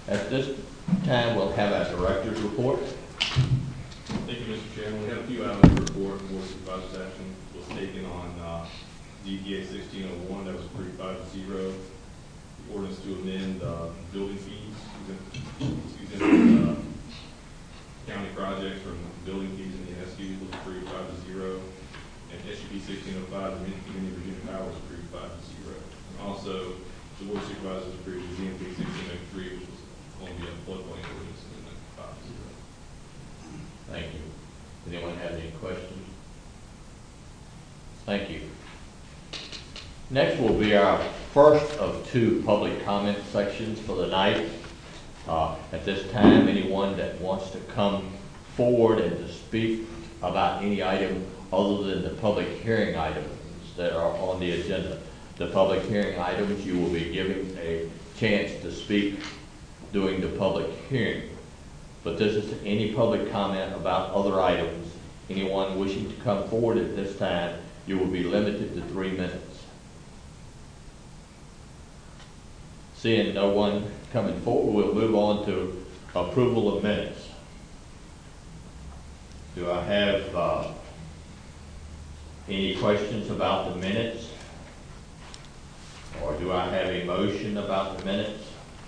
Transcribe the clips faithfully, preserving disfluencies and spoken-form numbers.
At this time, we'll have our director's report. Thank you, Mister Chairman. We have a few items to report. Board of Supervisors action was taken on uh, D T A sixteen oh one that was approved five to zero. The ordinance to amend uh, building fees, excuse me, uh, county projects from building fees in the S U was approved five to zero. And S U P sixteen oh five, the Community Virginia Power was approved five to zero. And also, the Board of Supervisors approved the Z M P sixteen oh three, which was going to be a floodplain ordinance in the five to zero. Thank you. Anyone have any questions? Thank you. Next will be our first of two public comment sections for the night. Uh, at this time, anyone that wants to come forward and to speak about any item other than the public hearing items that are on the agenda. The public hearing items, you will be given a chance to speak during the public hearing. But this is any public comment about other items. Anyone wishing to come forward at this time, you will be limited to three minutes. Seeing no one coming forward, we'll move on to approval of minutes. Do I have uh, any questions about the minutes? Or do I have a motion about the minutes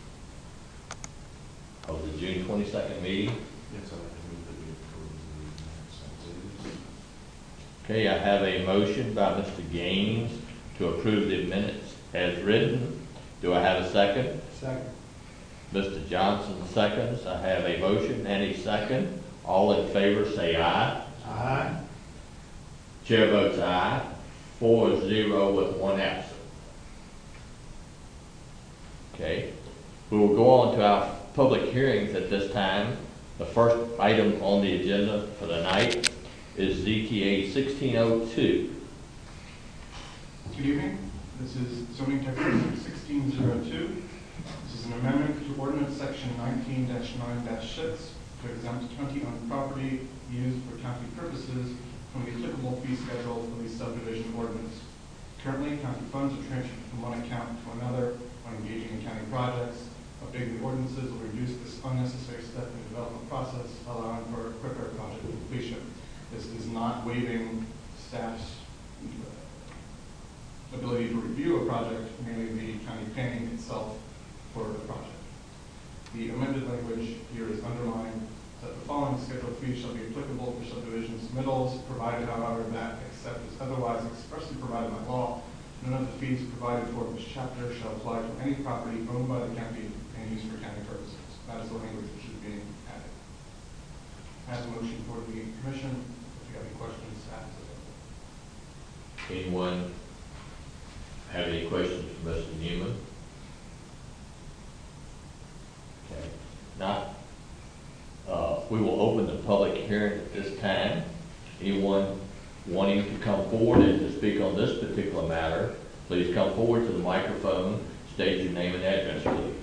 of the June twenty-second meeting? Yes, I move that we approve the minutes. Okay, I have a motion by Mister Gaines to approve the minutes as written. Do I have a second? Second. Mister Johnson seconds. I have a motion and a second. All in favor say aye. Aye. Chair votes aye. Four zero with one absent. Okay. We will go on to our public hearings at this time. The first item on the agenda for the night is Z T A sixteen oh two. Good evening. This is zoning text number sixteen oh two. This is an amendment to ordinance section nineteen dash nine dash six to exempt county owned property used for county purposes from the applicable fee schedule of the subdivision ordinance. Currently, county funds are transferred from one account to another when engaging in county projects. Updating the ordinances will reduce this unnecessary step in the development process, allowing for quicker project completion. This is not waiving staff's ability to review a project, mainly the county paying itself for the project. The amended language here is underlined that the following scheduled fees shall be applicable for subdivision submittals, provided, however, that, except as otherwise expressly provided by law, none of the fees provided for in this chapter shall apply to any property owned by the county and used for county purposes. That is the language which is being added. As a motion for the commission, if you have any questions, ask it. Anyone have any questions for Mister Newman? Okay. Not. Uh, we will open the public hearing at this time. Anyone wanting to come forward and to speak on this particular matter, please come forward to the microphone, state your name and address, please.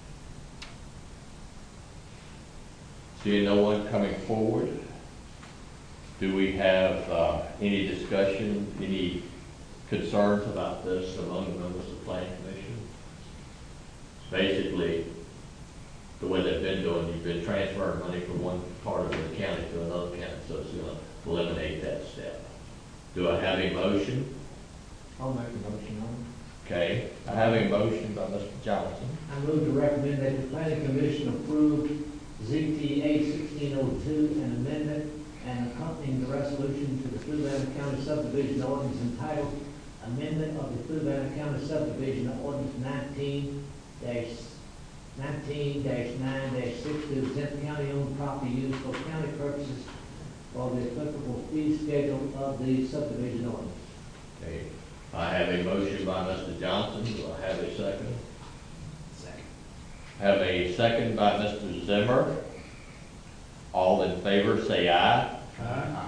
Seeing no one coming forward, do we have uh, any discussion, any concerns about this among the members of the Planning Commission? Basically, the way they've been doing, you've been transferring money from one part of the county to another county, so it's going to eliminate that step. Do I have a motion? I'll make a motion on it. Okay, I have a motion by Mister Johnson. I move to recommend that the planning commission approve Z T A sixteen oh two, an amendment and accompanying the resolution to the Fluvanna County subdivision ordinance entitled Amendment of the Fluvanna County subdivision ordinance nineteen dash nineteen dash nine dash six to exempt county-owned property used for county purposes for the applicable fee schedule of the subdivision ordinance. Okay, I have a motion by Mister Johnson. Do I have a second? Second. I have a second by Mister Zimmer. All in favor say aye. Aye.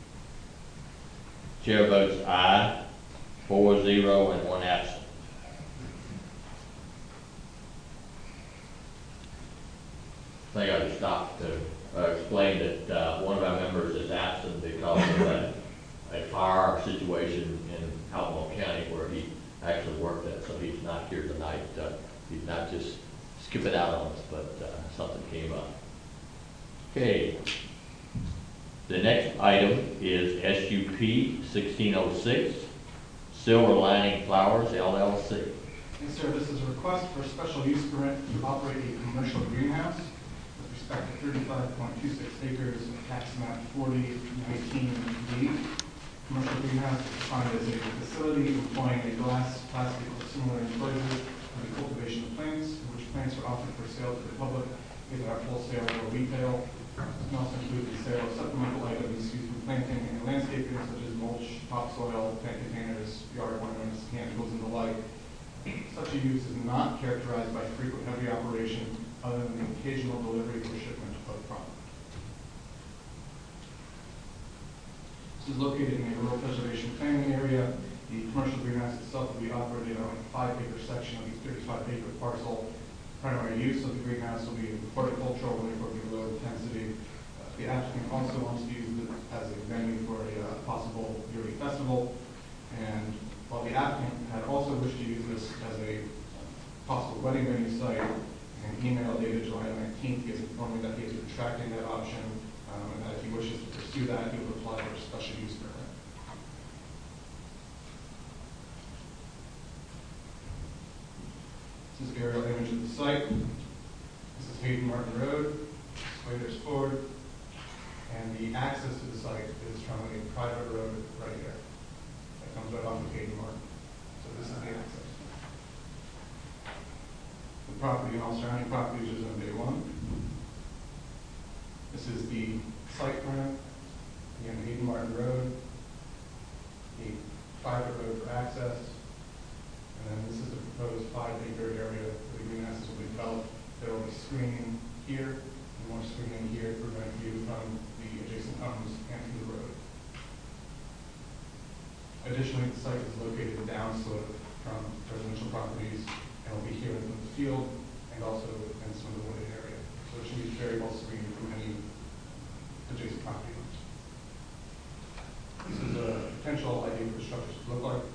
Chair votes aye. Four zero and one absent. I think I just stopped to uh, explain that uh, one of our members is absent because of a, a fire situation in Albemarle County where he actually worked at, so he's not here tonight. Uh, he's not just skip it out on us, but uh, something came up. Okay. The next item is S U P sixteen oh six, Silver Lining Flowers L L C. Yes, sir, this is a request for a special use permit to operate a commercial greenhouse with respect to thirty-five point two six acres of tax map forty nineteen D. Commercial greenhouse is defined as a facility employing a glass, plastic, or similar enclosure for the cultivation of plants, in which plants are offered for sale to the public, either at wholesale or retail. It can also include the sale of supplemental items used for planting and landscaping, such as mulch, topsoil, plant containers, yard ornaments, hand tools, and the like. Such a use is not characterized by frequent heavy operation other than the occasional delivery or shipment of product. This is located in a rural preservation planning area. The commercial greenhouse itself will be operated on a five acre section of the thirty-five acre parcel. Primary use of the greenhouse will be horticultural and therefore be low intensity. Uh, the applicant also wants to use it as a venue for a uh, possible yearly festival. And while the applicant had also wished to use this as a possible wedding venue site, in an email dated July nineteenth, he has informed me that he is retracting that option, um, and that if he wishes to pursue that, he will apply for a special use permit. This is aerial image of the site. This is Hayden Martin Road, Swaders Ford, and the access to the site is from a private road right here that comes right off of Hayden Martin. So this is the access. The property and all surrounding properties are on day one. This is the site plan, again, Hayden Martin Road, the private road for access. And then this is the proposed five acre area where the greenhouses will be developed. There will be screening here and more screening here to prevent view from the adjacent homes and from the road. Additionally, the site is located downslope from residential properties and will be here in the field and also in some of the wooded area. So it should be very well screened from any adjacent property owners. This is a potential idea for the structures to look like.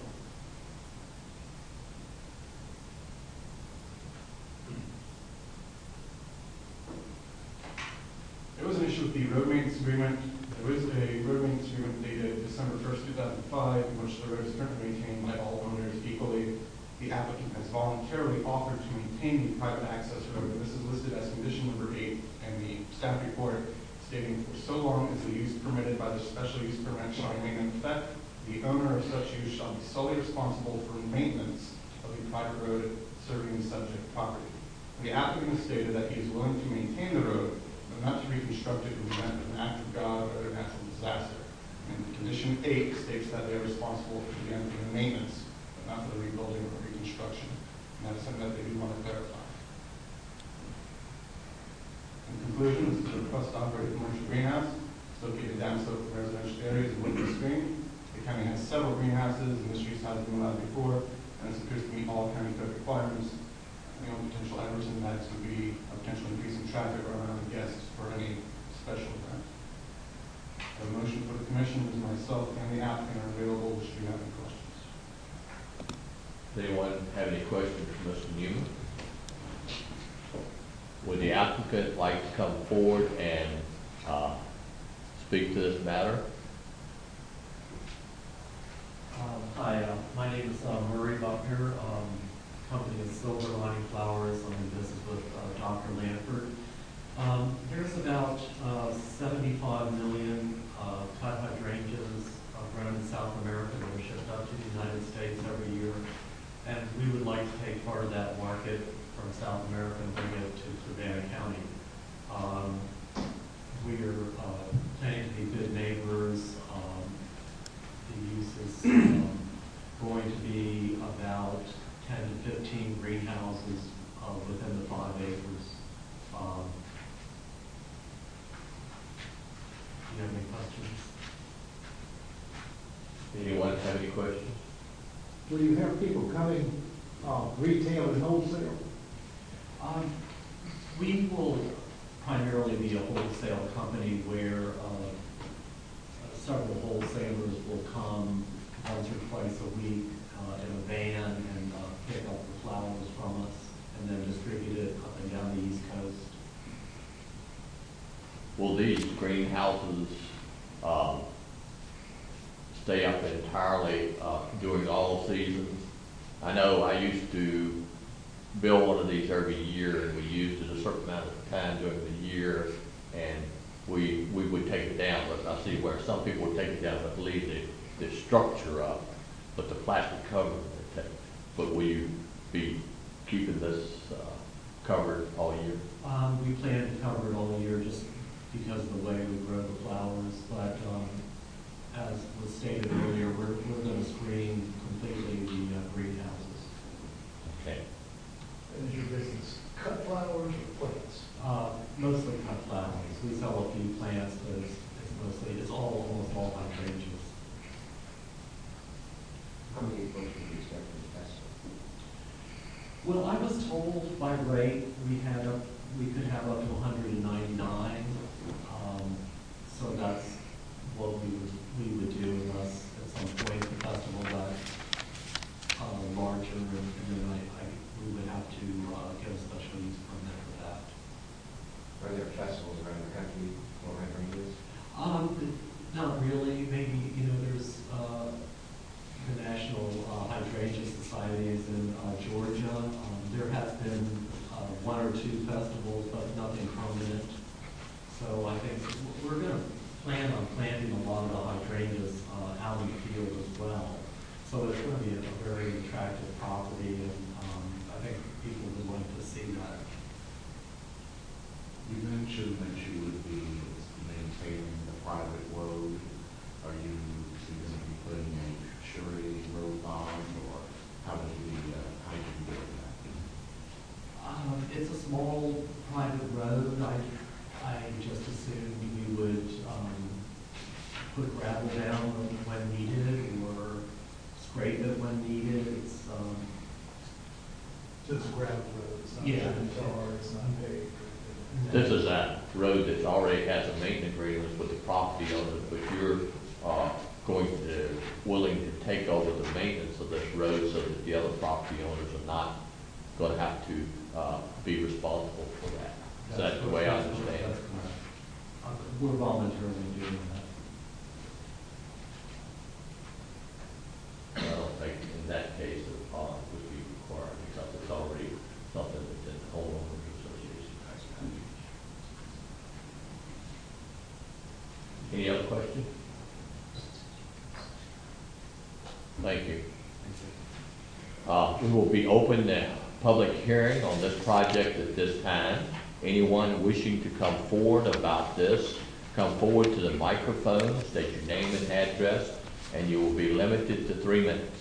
There was an issue with the road maintenance agreement. There is a road maintenance agreement dated December first, two thousand five, in which the road is currently maintained by all owners equally. The applicant has voluntarily offered to maintain the private access road. This is listed as condition number eight in the staff report, stating for so long as the use permitted by the special use permit shall remain in effect, the owner of such use shall be solely responsible for maintenance of the private road serving the subject property. The applicant has stated that he is willing to maintain the road, but not to reconstruct it in the event of an act of God or other natural disaster. And condition eight states that they are responsible for the the maintenance, but not for the rebuilding or reconstruction. And that is something that they do want to clarify. In conclusion, this is a request to operate a commercial greenhouse. It's located downslope from residential areas and woodland screen. The county has several greenhouses, and this use has been allowed before, and this appears to meet all county code requirements. The only potential adverse impacts would be a potential increase in traffic or amount of guests for any special event. The motion for the commission is myself and the applicant are available. Should you have any questions? Does anyone have any questions for Mister Newman? Would the applicant like to come forward and uh, speak to this matter? Um, Hi, uh, my name is uh, Murray Buckner. Um, company is Silver Lining Flowers. I'm in business with uh, Doctor Lanford. Um, there's about uh, seventy-five million uh, cut hydrangeas uh, grown in South America that are shipped up to the United States every year. And we would like to take part of that market from South America and bring it to Savannah County. Um, we're uh, planning to be good neighbors. Um, the use is um, going to be about ten to fifteen greenhouses uh, within the five acres. Um, do you have any questions? Anyone have any questions? Will you have people coming, uh, retail and wholesale? Um, we will primarily be a wholesale company where uh, several wholesalers will come once or twice a week uh, in a van and uh, pick up the flowers from us and then distribute it up and down the East Coast. Will these greenhouses, um, stay up entirely, uh, during all seasons? I know I used to build one of these every year, and we used it a certain amount of time during the year, and we, we would take it down, but I see where some people would take it down, but leave the, the structure up, but the plastic cover, they take. But will you be keeping this, uh, covered all year? Um, we plan to cover it all year just because of the way we grow the flowers, but, um, as was stated earlier, we're, we're gonna screen completely the uh, greenhouses. Okay. And is your business cut flowers or plants? Uh, mostly cut flowers. We sell a few plants, but it's, it's mostly, it's all, almost all hydrangeas. How many folks would you expect in the festival? Well, I was told by Ray, we had up, we could have up to one hundred ninety-nine. Um, so that's what we would, we would do unless at some point the festival got, uh, larger, and and then I, I, we would have to, uh, get a special use permit for that. Are there festivals around the country for hydrangeas? Um, not really, maybe, you know, there's, uh, the National uh, Hydrangea Society is in uh, Georgia. Um, there has been uh, one or two festivals, but nothing permanent. So I think we're going to plan on planting a lot of the hydrangeas uh, out in the field as well. So it's going to be a, a very attractive property, and um, I think people would like to see that. You mentioned that you would be maintaining the private road. Are you, are you going to be putting a surety road bond, or how do you, uh, how do you do that? Um, it's a small private road. I, I just assumed we would um, put gravel down when needed, or scrape it when needed. It's, um, Just gravel road, it's not Yeah. tar, it's not paved. This is that road that already has a maintenance agreement with the property owner, but you're, uh, going to, willing to take over the maintenance of this road so that the other property owners are not gonna have to, uh, be responsible for that. Is that the way I understand it? That's correct. Uh, We're voluntarily doing that. I don't think in that case a bond would be required, because it's already something that's in the homeowners association. Any other questions? Thank you. Uh, we will be open the public hearing on this project at this time. Anyone wishing to come forward about this, come forward to the microphone, state your name and address, and you will be limited to three minutes.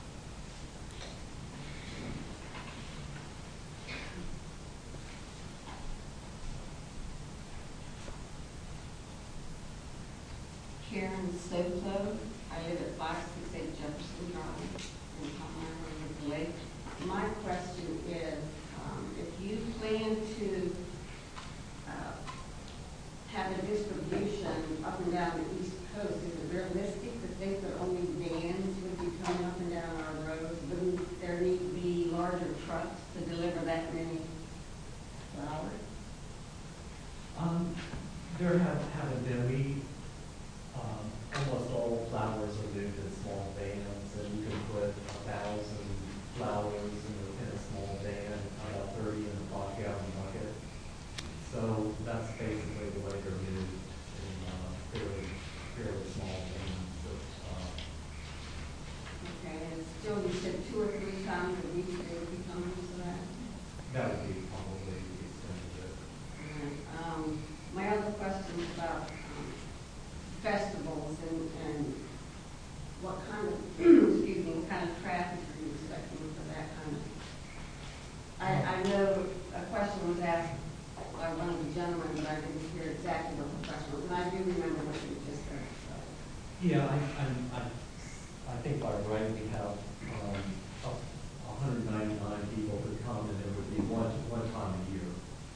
Karen Soto. I live at five six eight Jefferson Drive in Palmyra Lake. My question is, um, if you plan to uh, have a distribution up and down the East Coast, is it realistic to think that only vans would be coming up and down our roads? Wouldn't there need to be larger trucks to deliver that many flowers? Um, there have, haven't been, we, um, almost all flowers are moved in small vans, and you can put a thousand flowers in a, in a small van, about thirty in a five gallon bucket. So that's basically the way they're moved in, uh, fairly, fairly small vans. So, uh, Okay, and still you said two or three times a week they would be coming to that? that would be probably the extent of it. Alright, Um, my other question is about um, festivals and, and what kind of, excuse me, what kind of traffic are you expecting for that kind of? I, I know a question was asked by one of the gentlemen, but I didn't hear exactly what the question was, and I do remember what you just said, so. Yeah, I, I, I, I think by right, we have, um, one hundred ninety-nine people who come, and it would be one, one time a year.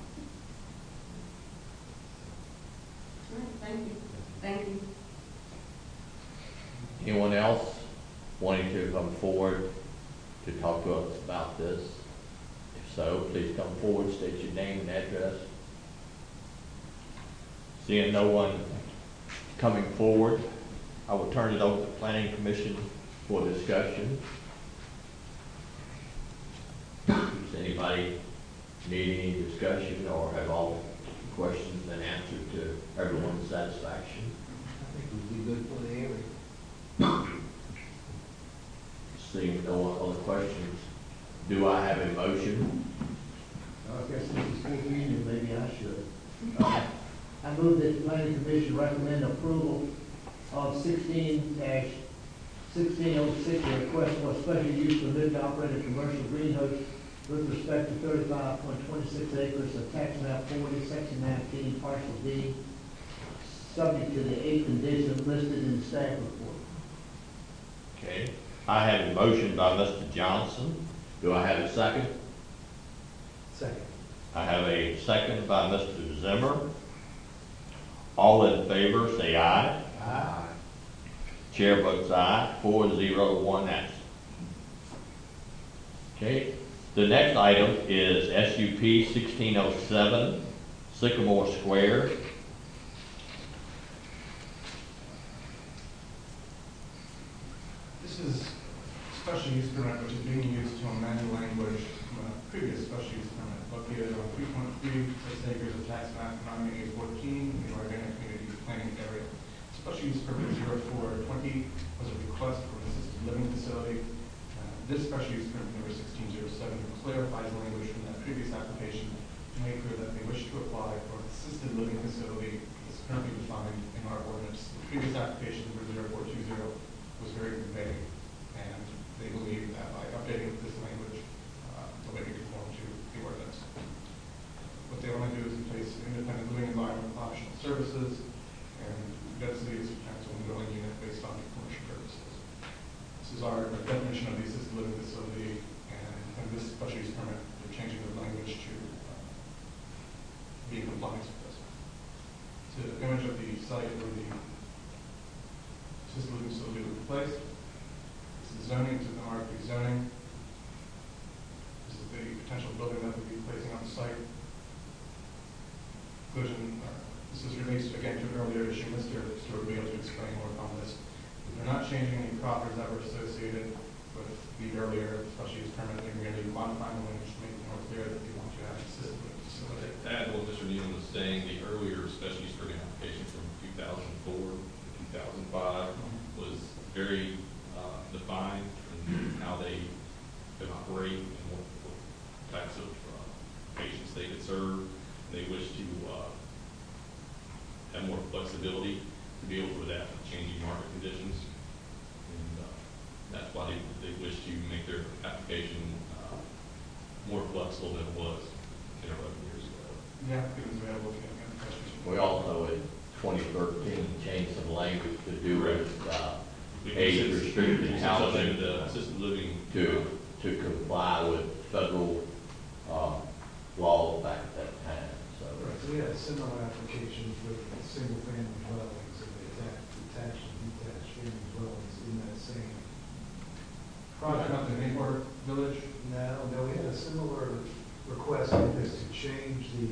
All right, thank you, thank you. Anyone else wanting to come forward to talk to us about this? If so please come forward, state your name and address. Seeing no one coming forward, I will turn it over to the Planning Commission for discussion. Does anybody need any discussion or have all questions been answered to everyone's satisfaction? I think we'd be good for the area. Seeing no other questions, do I have a motion? I guess this is full meeting, maybe I should. Uh, I move that the planning commission recommend approval of sixteen dash sixteen oh six, a request for a special use permit to operate a commercial greenhouse with respect to thirty-five point two six acres of tax map forty, section nineteen, parcel D, subject to the eight conditions listed in the staff report. Okay, I have a motion by Mister Johnson. Do I have a second? Second. I have a second by Mister Zimmer. All in favor, say aye. Aye. Chair votes aye, four zero, one absent. Okay, the next item is S U P sixteen oh seven, Sycamore Square. This is special use permit which is being used to amend language from a previous special use permit located on three point three six acres of tax map nine A fourteen in the organic community planning area. Special use permit zero four twenty was a request for an assisted living facility. Uh, This special use permit number sixteen oh seven clarifies language from that previous application to make clear that they wish to apply for an assisted living facility that's currently defined in our ordinance. The previous application for zero four two zero was very vague, and they believe that by updating this language, uh, the way we conform to the ordinance. What they want to do is place independent living environment with optional services and density is potential dwelling unit based on commercial purposes. This is our definition of the assisted living facility, and, and this special use permit, they're changing the language to uh, be in compliance with this. So the image of the site where the assisted living facility will be placed. This is zoning, to the R P zoning. This is the potential building that we'll be placing on the site. Conclusion, uh, this is relates again to an earlier issue. Mister Stewart will be able to explain more on this. They're not changing any properties that were associated with the earlier special use permit. They're merely modifying the language to make it more clear that they want to have an assisted living facility. To add what Mister Nealon was saying, the earlier special use permit application from two thousand four to two thousand five was very uh, defined in how they could operate and what, what types of uh, patients they could serve. They wish to uh, have more flexibility to be able to adapt to changing market conditions. And uh, that's why they, they wish to make their application uh, more flexible than it was ten or eleven years ago. The applicant is available if you have any questions. We also, in twenty thirteen, changed some language to do with uh, We age since- restricted since housing updated the assisted living to, to comply with federal uh, laws back at that time, so. Right, so we had a similar application for single-family dwellings, and they attached, attached and detached family dwellings in that same Project project. not the Mayport Village. No, no, we had a similar request in this to change the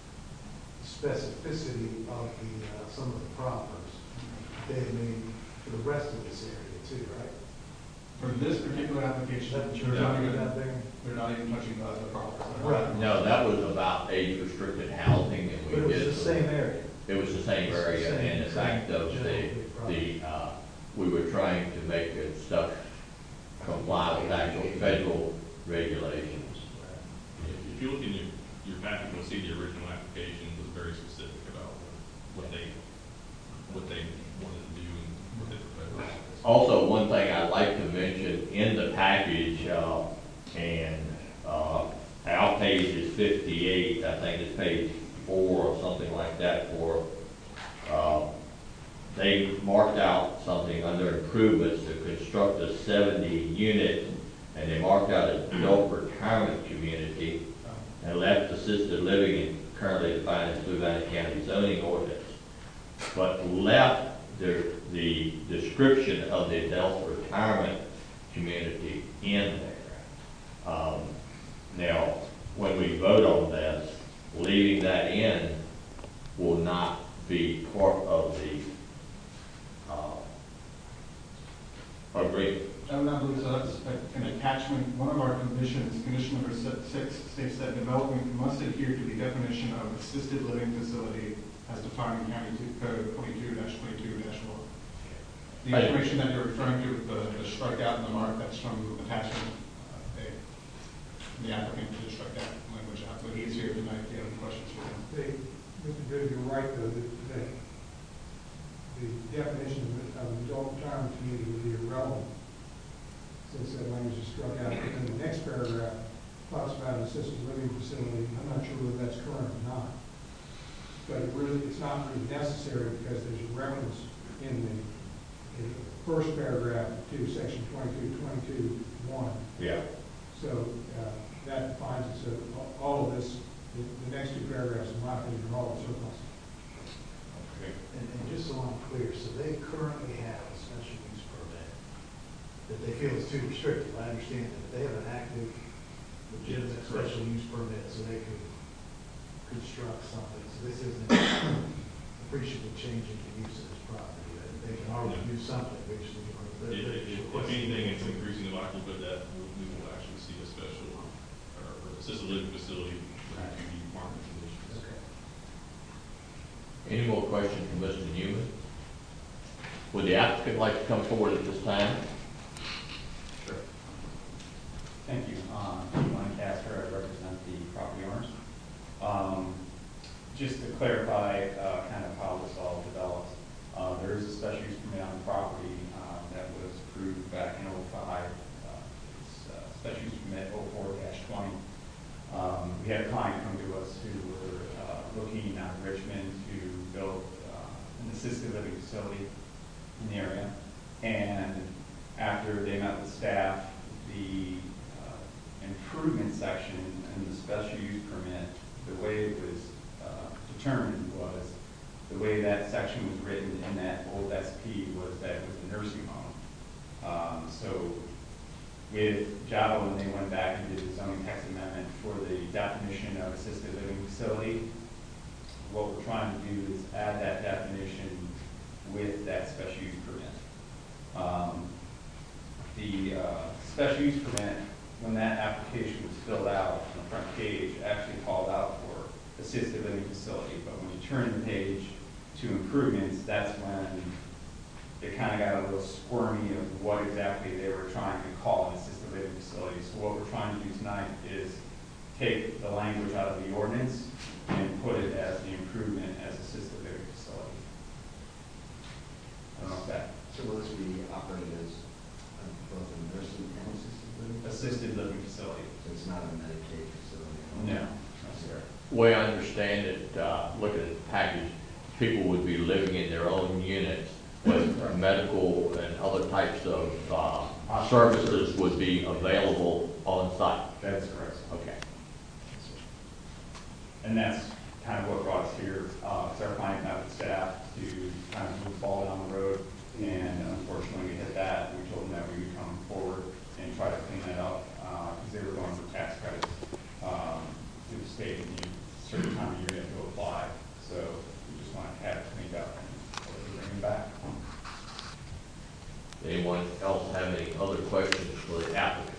specificity of the, uh, some of the proffers they had made for the rest of this area too, right? For this particular application, That- they're not even, that there? they're not even touching the, the property. Right. No, that was about age restricted housing, and we But it was did. the same area. It was the same area, Same- and in fact, same those, the, general the, uh, we were trying to make it stuff comply with actual federal regulations. If if you look in your, your packet, you'll see the original application was very specific about what they, what they wanted to do and what they proposed. Also, one thing I'd like to mention in the package, uh, and, uh, our page is fifty-eight, I think it's page four or something like that for, uh, they marked out something under improvements to construct a seventy unit, and they marked out an adult retirement community, and left assisted living in currently defined as Fluvanna County zoning ordinance, but left the, the description of the adult retirement community in there. Um, now, when we vote on this, leaving that in will not be part of the, uh, agreement. I would not believe so. That's a- an attachment. One of our conditions, condition number si- six, states that development must adhere to the definition of assisted living facility as defined in County Code twenty-two twenty-two one. The Right. information that you're referring to, the, the strikeout and the mark, that's from attachment uh, A. The applicant did strike that language out, but he's here tonight. If you have any questions for him? They, Mister Good, you're right, though, that, that the definition of of adult retirement community would be irrelevant since that language is struck out. And the next paragraph talks about an assisted living facility. I'm not sure whether that's current or not. But it really, it's not really necessary because there's a reference in the, in the first paragraph to section twenty-two twenty-two one. Yeah. So uh, that defines it. So a- all of this, the, the next two paragraphs, in my opinion, are all surplus. Okay. And, and just so I'm clear, so they currently have a special use permit that they feel is too restrictive. I understand that they have an active, legitimate special use permit, so they could construct something. So this isn't appreciable change in the use of this property. That They can already do something, which they are. If, if, if anything, it's increasing the likelihood that we we will actually see a special, or or assisted living facility with the market conditions. Okay. Any more questions from Mister Newman? Would the applicant like to come forward at this time? Sure. Thank you. Um, I'm Lancaster. I represent the property owners. Um, just to clarify uh, kind of how this all developed, uh, there is a special use permit on the property uh, that was approved back in oh five. Uh, it's uh, special use permit oh four dash twenty. Um, we had a client come to us who were uh, looking at Richmond to build uh, an assisted living facility in the area. And after they met with staff, the uh, improvement section in the special use permit, the way it was uh, determined was, the way that section was written in that old S P was that it was a nursing home. Um, so with Java, when they went back and did the zoning text amendment for the definition of assisted living facility, what we're trying to do is add that definition with that special use permit. Um, the uh, special use permit, when that application was filled out on the front page, actually called out for assisted living facility, but when you turn the page to improvements, that's when it kind of got a little squirmy of what exactly they were trying to call an assisted living facility. So what we're trying to do tonight is take the language out of the ordinance and put it as the improvement as assisted living facility. I don't know if that, So will this be operated as uh, both a nursing and assisted living? assisted living facility. So it's not a Medicaid facility? No, no, sir. The way I understand it, uh, looking at the package, people would be living in their own units, but medical and other types of uh, services would be available on site. That is correct. Okay. And that's kind of what brought us here. Uh, it's our client met with staff to kind of move the ball down the road, and unfortunately we hit that. We told them that we would come forward and try to clean that up, because they were going for tax credits um, through the state, and you certain time of year you have to apply. So we just want to have it cleaned up and bring it back. Anyone else have any other questions for the applicant?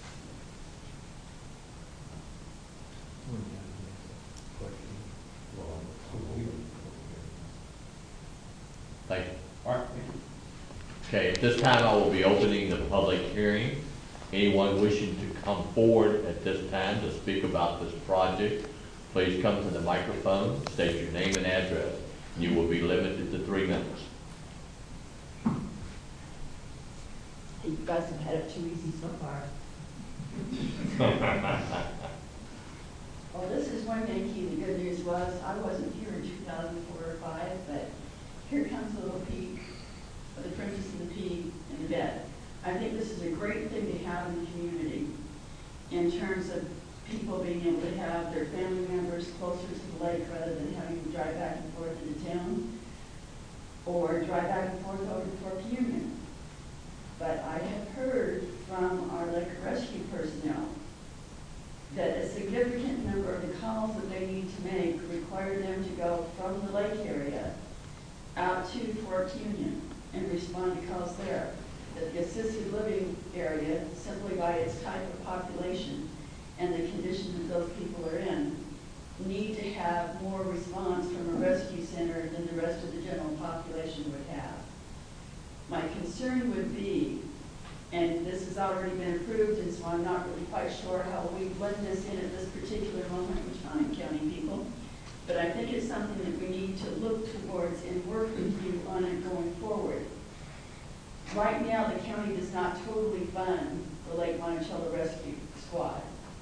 Thank you. All right, thank you. Okay, at this time, I will be opening the public hearing. Anyone wishing to come forward at this time to speak about this project, please come to the microphone, state your name and address. You will be limited to three minutes. You guys have had it too easy so far. Well, this is one Yankee. The good news was I wasn't here in two thousand four or five, but here comes a little peek of the Princess and the Pea in the bed. I think this is a great thing to have in the community in terms of people being able to have their family members closer to the lake rather than having to drive back and forth into town or drive back and forth over to Fort Union. But I have heard from our lake rescue personnel that a significant have more response from a rescue center than the rest of the general population would have. My concern would be, and this has already been approved, and so I'm not really quite sure how we blend this in at this particular moment in time, county people, but I think it's something that we need to look towards and work with you on it going forward. Right now, the county does not totally fund the Lake Monticello Rescue Squad.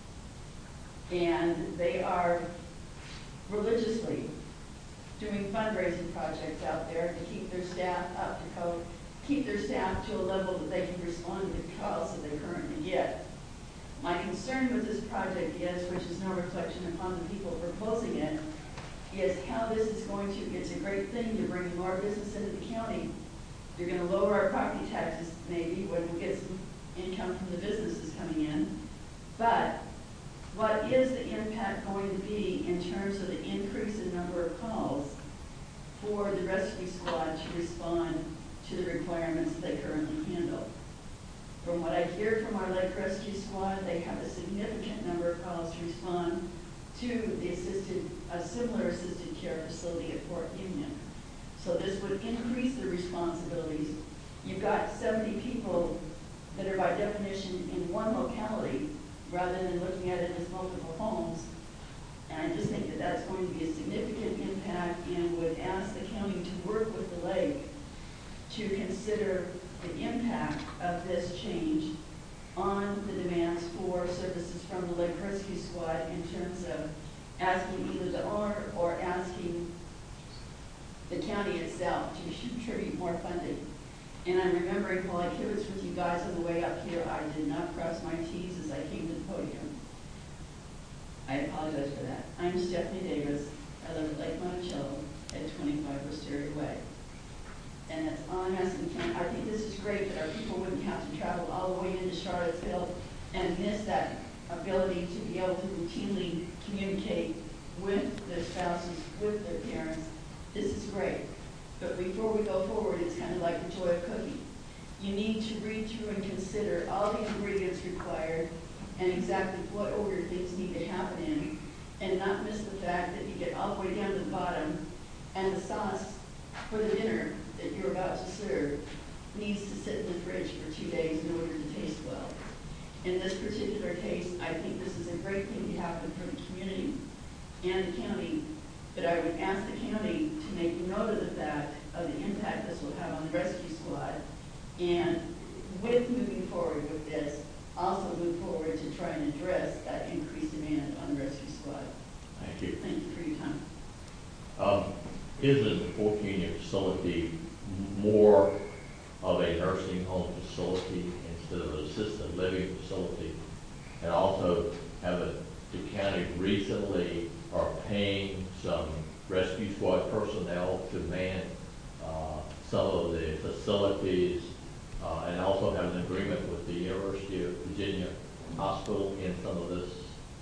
And they are religiously doing fundraising projects out there to keep their staff up to code, keep their staff to a level that they can respond to the calls that they currently get. My concern with this project is, which is no reflection upon the people proposing it, is how this is going to, it's a great thing, you're bringing more business into the county. You're going to lower our property taxes maybe when we get some income from the businesses coming in. But what is the impact going to be in terms of the increase in number of calls for the rescue squad to respond to the requirements that they currently handle? From what I hear from our Lake Rescue Squad, they have a significant number of calls to respond to the assisted, a similar assisted care facility at Fort Union. So this would increase the responsibilities. You've got seventy people that are by definition in one locality rather than looking at it as multiple homes. And I just think that that's going to be a significant impact and would ask the county to work with the lake to consider the impact of this change on the demands for services from the Lake Rescue Squad in terms of asking either the owner or asking the county itself to contribute more funding. And I'm remembering while I kibitzed with you guys on the way up here, I did not cross my T's as I came to the podium. I apologize for that. I'm Stephanie Davis. I live at Lake Monticello at twenty-five Wisteria Way. And that's all I'm asking the county. I think this is great that our people wouldn't have to travel all the way into Charlottesville and miss that ability to be able to routinely communicate with their spouses, with their parents. This is great. But before we go forward, it's kind of like the joy of cooking. You need to read through and consider all the ingredients required and exactly what order things need to happen in, and not miss the fact that you get all the way down to the bottom and the sauce for the dinner that you're about to serve needs to sit in the fridge for two days in order to taste well. In this particular case, I think this is a great thing to happen for the community and the county, but I would ask the county to make note of the fact of the impact this will have on the rescue squad, and with moving forward with this, also move forward to try and address that increased demand on the rescue squad. Thank you. Thank you for your time. Um, isn't the Fort Union facility more of a nursing home facility instead of an assisted living facility? And also, have the county recently are paying some rescue squad personnel to man uh, some of the facilities, uh, and also have an agreement with the University of Virginia Hospital in some of this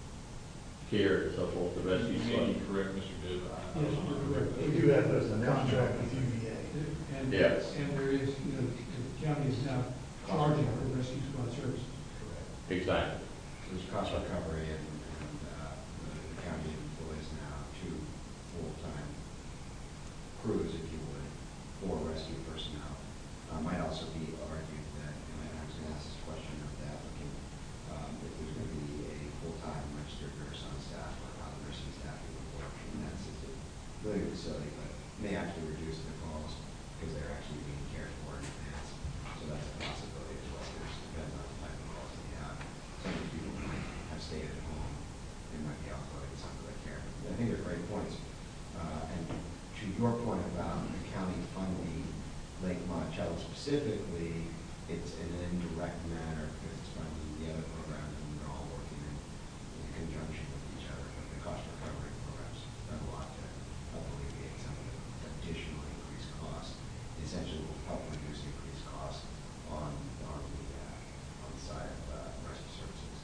care and so forth, the rescue You may squad? be correct, Mister Bibb. I- I Yes, don't you're know. correct. We do have a contract with U V A. And, Yes. and there is, you know, the county is now charging for rescue squad service. Exactly. There's cost recovery and, and uh, the county employs now two full-time crews, if you would, for rescue personnel. Uh, might also be argued that, and I was going to ask this question of the applicant, um, if there's going to be a full-time registered nurse on staff or how the nursing staff will work in that assisted living facility, but may actually reduce the cost because they're actually being cared for in advance. So that's a possibility as well. There's depends on the type of calls that you have. Some of the people might have stayed at home. They might be offloading some of their care. I think they're great points. Uh, and to your point about the county funding Lake Monticello specifically, it's in an indirect manner because it's funding the other programs and they're all working in, in conjunction with each other. But the cost recovery programs have done a lot to help alleviate some of the additional increased costs. Essentially will help reduce increased costs on, on the, uh, on the side of uh, rescue services.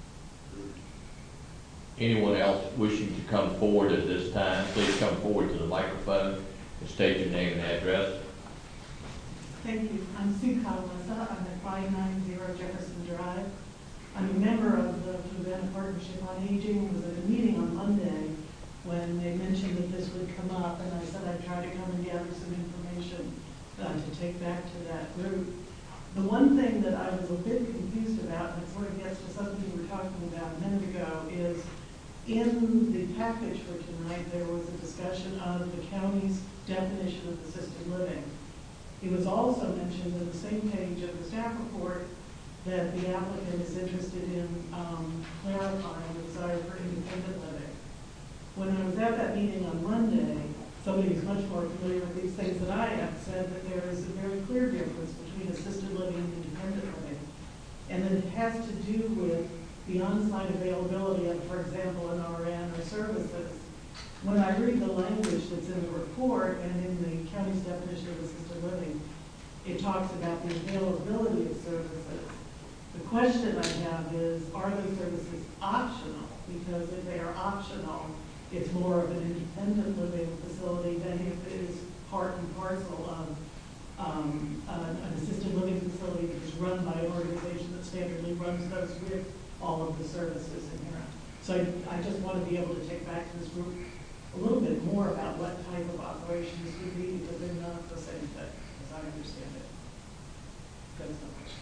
Anyone else wishing to come forward at this time, please come forward to the microphone and state your name and address. Thank you. I'm Sue Calabasa. I'm at five nine zero Jefferson Drive. I'm a member of the Fluvanna Partnership on Aging. I was at a meeting on Monday when they mentioned that this would come up, and I said I'd try to come and gather some information uh, to take back to that group. The one thing that I was a bit confused about, and it sort of gets to something we were talking about a minute ago, is in the package for tonight, there was a discussion of the county's definition of assisted living. It was also mentioned in the same page of the staff report that the applicant is interested in um, clarifying the desire for independent living. When I was at that meeting on Monday, somebody who's much more familiar with these things than I am said that there is a very clear difference between assisted living and independent living. And that it has to do with the on-site availability of, for example, an R N or services. When I read the language that's in the report and in the county's definition of assisted living, it talks about the availability of services. The question I have is, are those services optional? Because if they are optional, it's more of an independent living facility than if it is part and parcel of um, an, an assisted living facility that is run by an organization that standardly runs those with all of the services inherent. So I, I just want to be able to take back to this group a little bit more about what type of operation this would be, because they're not the same thing, as I understand it. That's the question.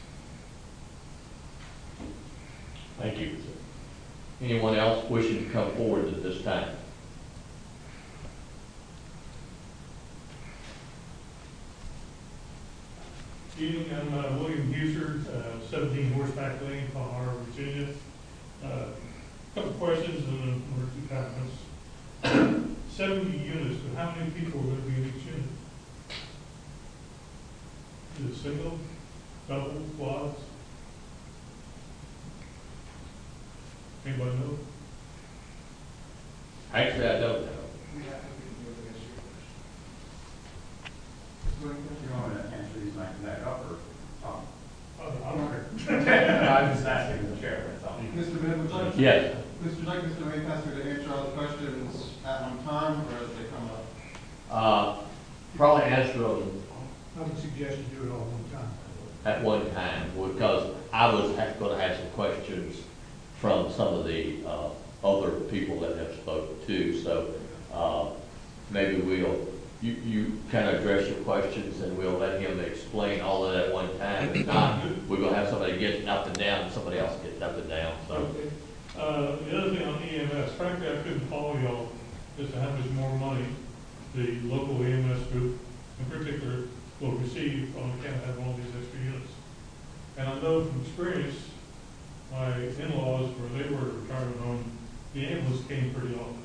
Thank you. Anyone else wishing to come forward at this time? Evening, I'm uh, William Buser, uh, seventeen Horseback Lane, Palmyra, Virginia. Uh, Couple questions and then one or two comments. seventy units, but how many people are going to be in each unit? Is it single, double, quads? Anybody know? Actually, I don't know. You want to answer these like that up or Tom? Oh, I'm okay. I'm just asking the chair, that's all. Mister Bennett, would you like, Yes. Mister like Mister Maypasser to answer all the questions at one time, or as they come up? Uh, probably answer them I would suggest you do it all at one time. at one time, because I was going to have some questions from some of the uh, other people that have spoken too. So uh, maybe we'll, you, you kind of address your questions and we'll let him explain all of that at one time. If not, we're going to have somebody getting up and down and somebody else getting up and down. So. Okay. Uh, the other thing on E M S, frankly, I couldn't follow y'all as to how much more money the local E M S group in particular will receive on account of having all these extra units. And I know from experience, my in-laws, where they were at a retirement home, the ambulance came pretty often.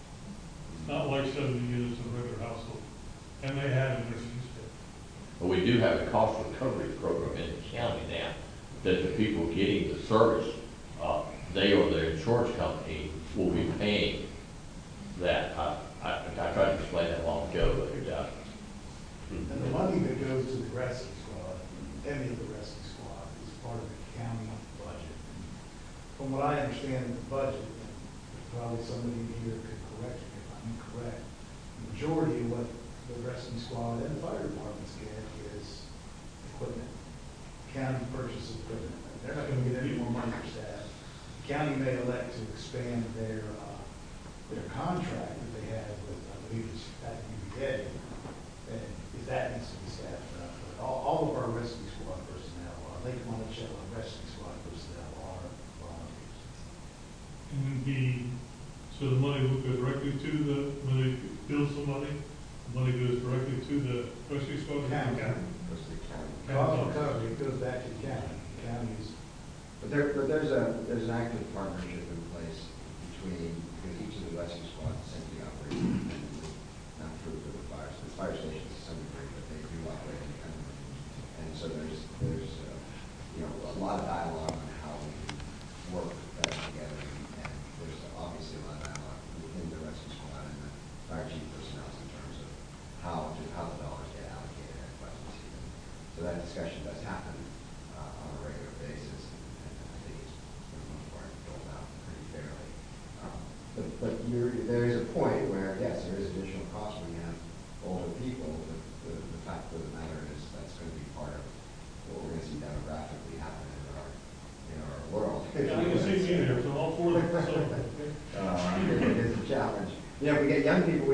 Not like seventy units in a regular household. And they had a nursing staff. But we do have a cost recovery program in the county now that the people getting the service, uh, they or their insurance company will be paying that. I, I, I tried to explain that long ago, but it doesn't. And the money that goes to the rescue squad, any of the rescue squad, is part of the county budget. From what I understand in the budget, probably somebody here could correct me if I'm incorrect, the majority of what the rescue squad and the fire departments get is equipment. County purchases equipment. They're not going to get any more money for staff. The county may elect to expand their uh, their contract that they have with, I believe it's at U V A, and if that needs to be staffed up. But all, all of our rescue squad personnel, our Lake Monticello rescue squad personnel are volunteers. And the, so the money will go directly to the, when they bill somebody, the money goes directly to the rescue squad? County. Goes to the county. Cost recovery, it goes back to the county. The county's, But there, but there's a, there's an active partnership in place between, because each of the rescue squads essentially operate independently, not true for the fire, the fire stations to some degree, but they do operate independently. And so there's, there's, uh, you know, a lot of dialogue on how we can work better together. And there's obviously a lot of dialogue within the rescue squad and the fire chief personnel in terms of how, to, how the dollars get allocated at budget season. So that discussion does happen uh, on a regular basis. I think it's, for the most part, rolled out pretty fairly. Um, But, but you're, there is a point where, yes, there is additional cost when you have older people, but the, the fact of the matter is that's going to be part of what we're going to see demographically happen in our, in our world. Yeah, I can see me there, so all four of them. So. Uh, it is a challenge. You know,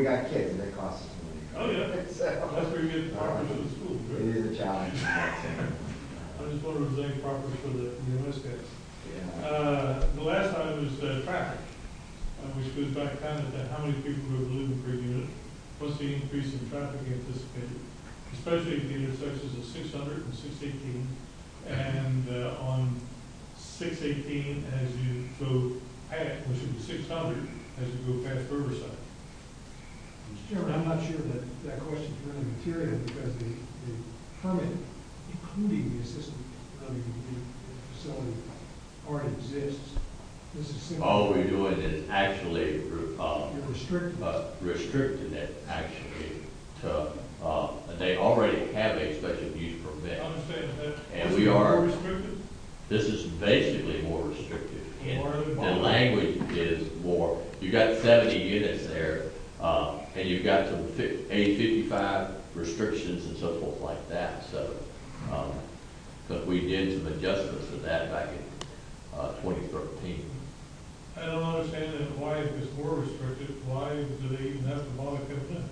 we got kids, and they cost us money. Oh, yeah. So, That's where you get properties for the schools, it right? is a challenge. I just wondered if there's any properties for the E M S guys. Yeah. Uh, the last item is, uh, traffic, uh, which goes back kind of to how many people who have lived per unit, what's the increase in traffic anticipated, especially at the intersections of six hundred and six eighteen, and, uh, on six eighteen as you go past, which would be six hundred, as you go past Riverside. Mister Chairman, I'm not sure that that question's really material because the, the permit, including the assisted living facility, already exists. This is simply. All we're doing is actually, uh, You're restricted. uh, restricting it actually to, uh, they already have a special use I permit. understand that. And Is we it are- more restricted? This is basically more restrictive. And More than- the language is more, you got seventy units there, uh, and you've got some A fifty-five restrictions and so forth like that, so, um, because we did some adjustments to that back in, uh, twenty thirteen. I don't understand that why if it's more restricted, why do they even have to bother coming in?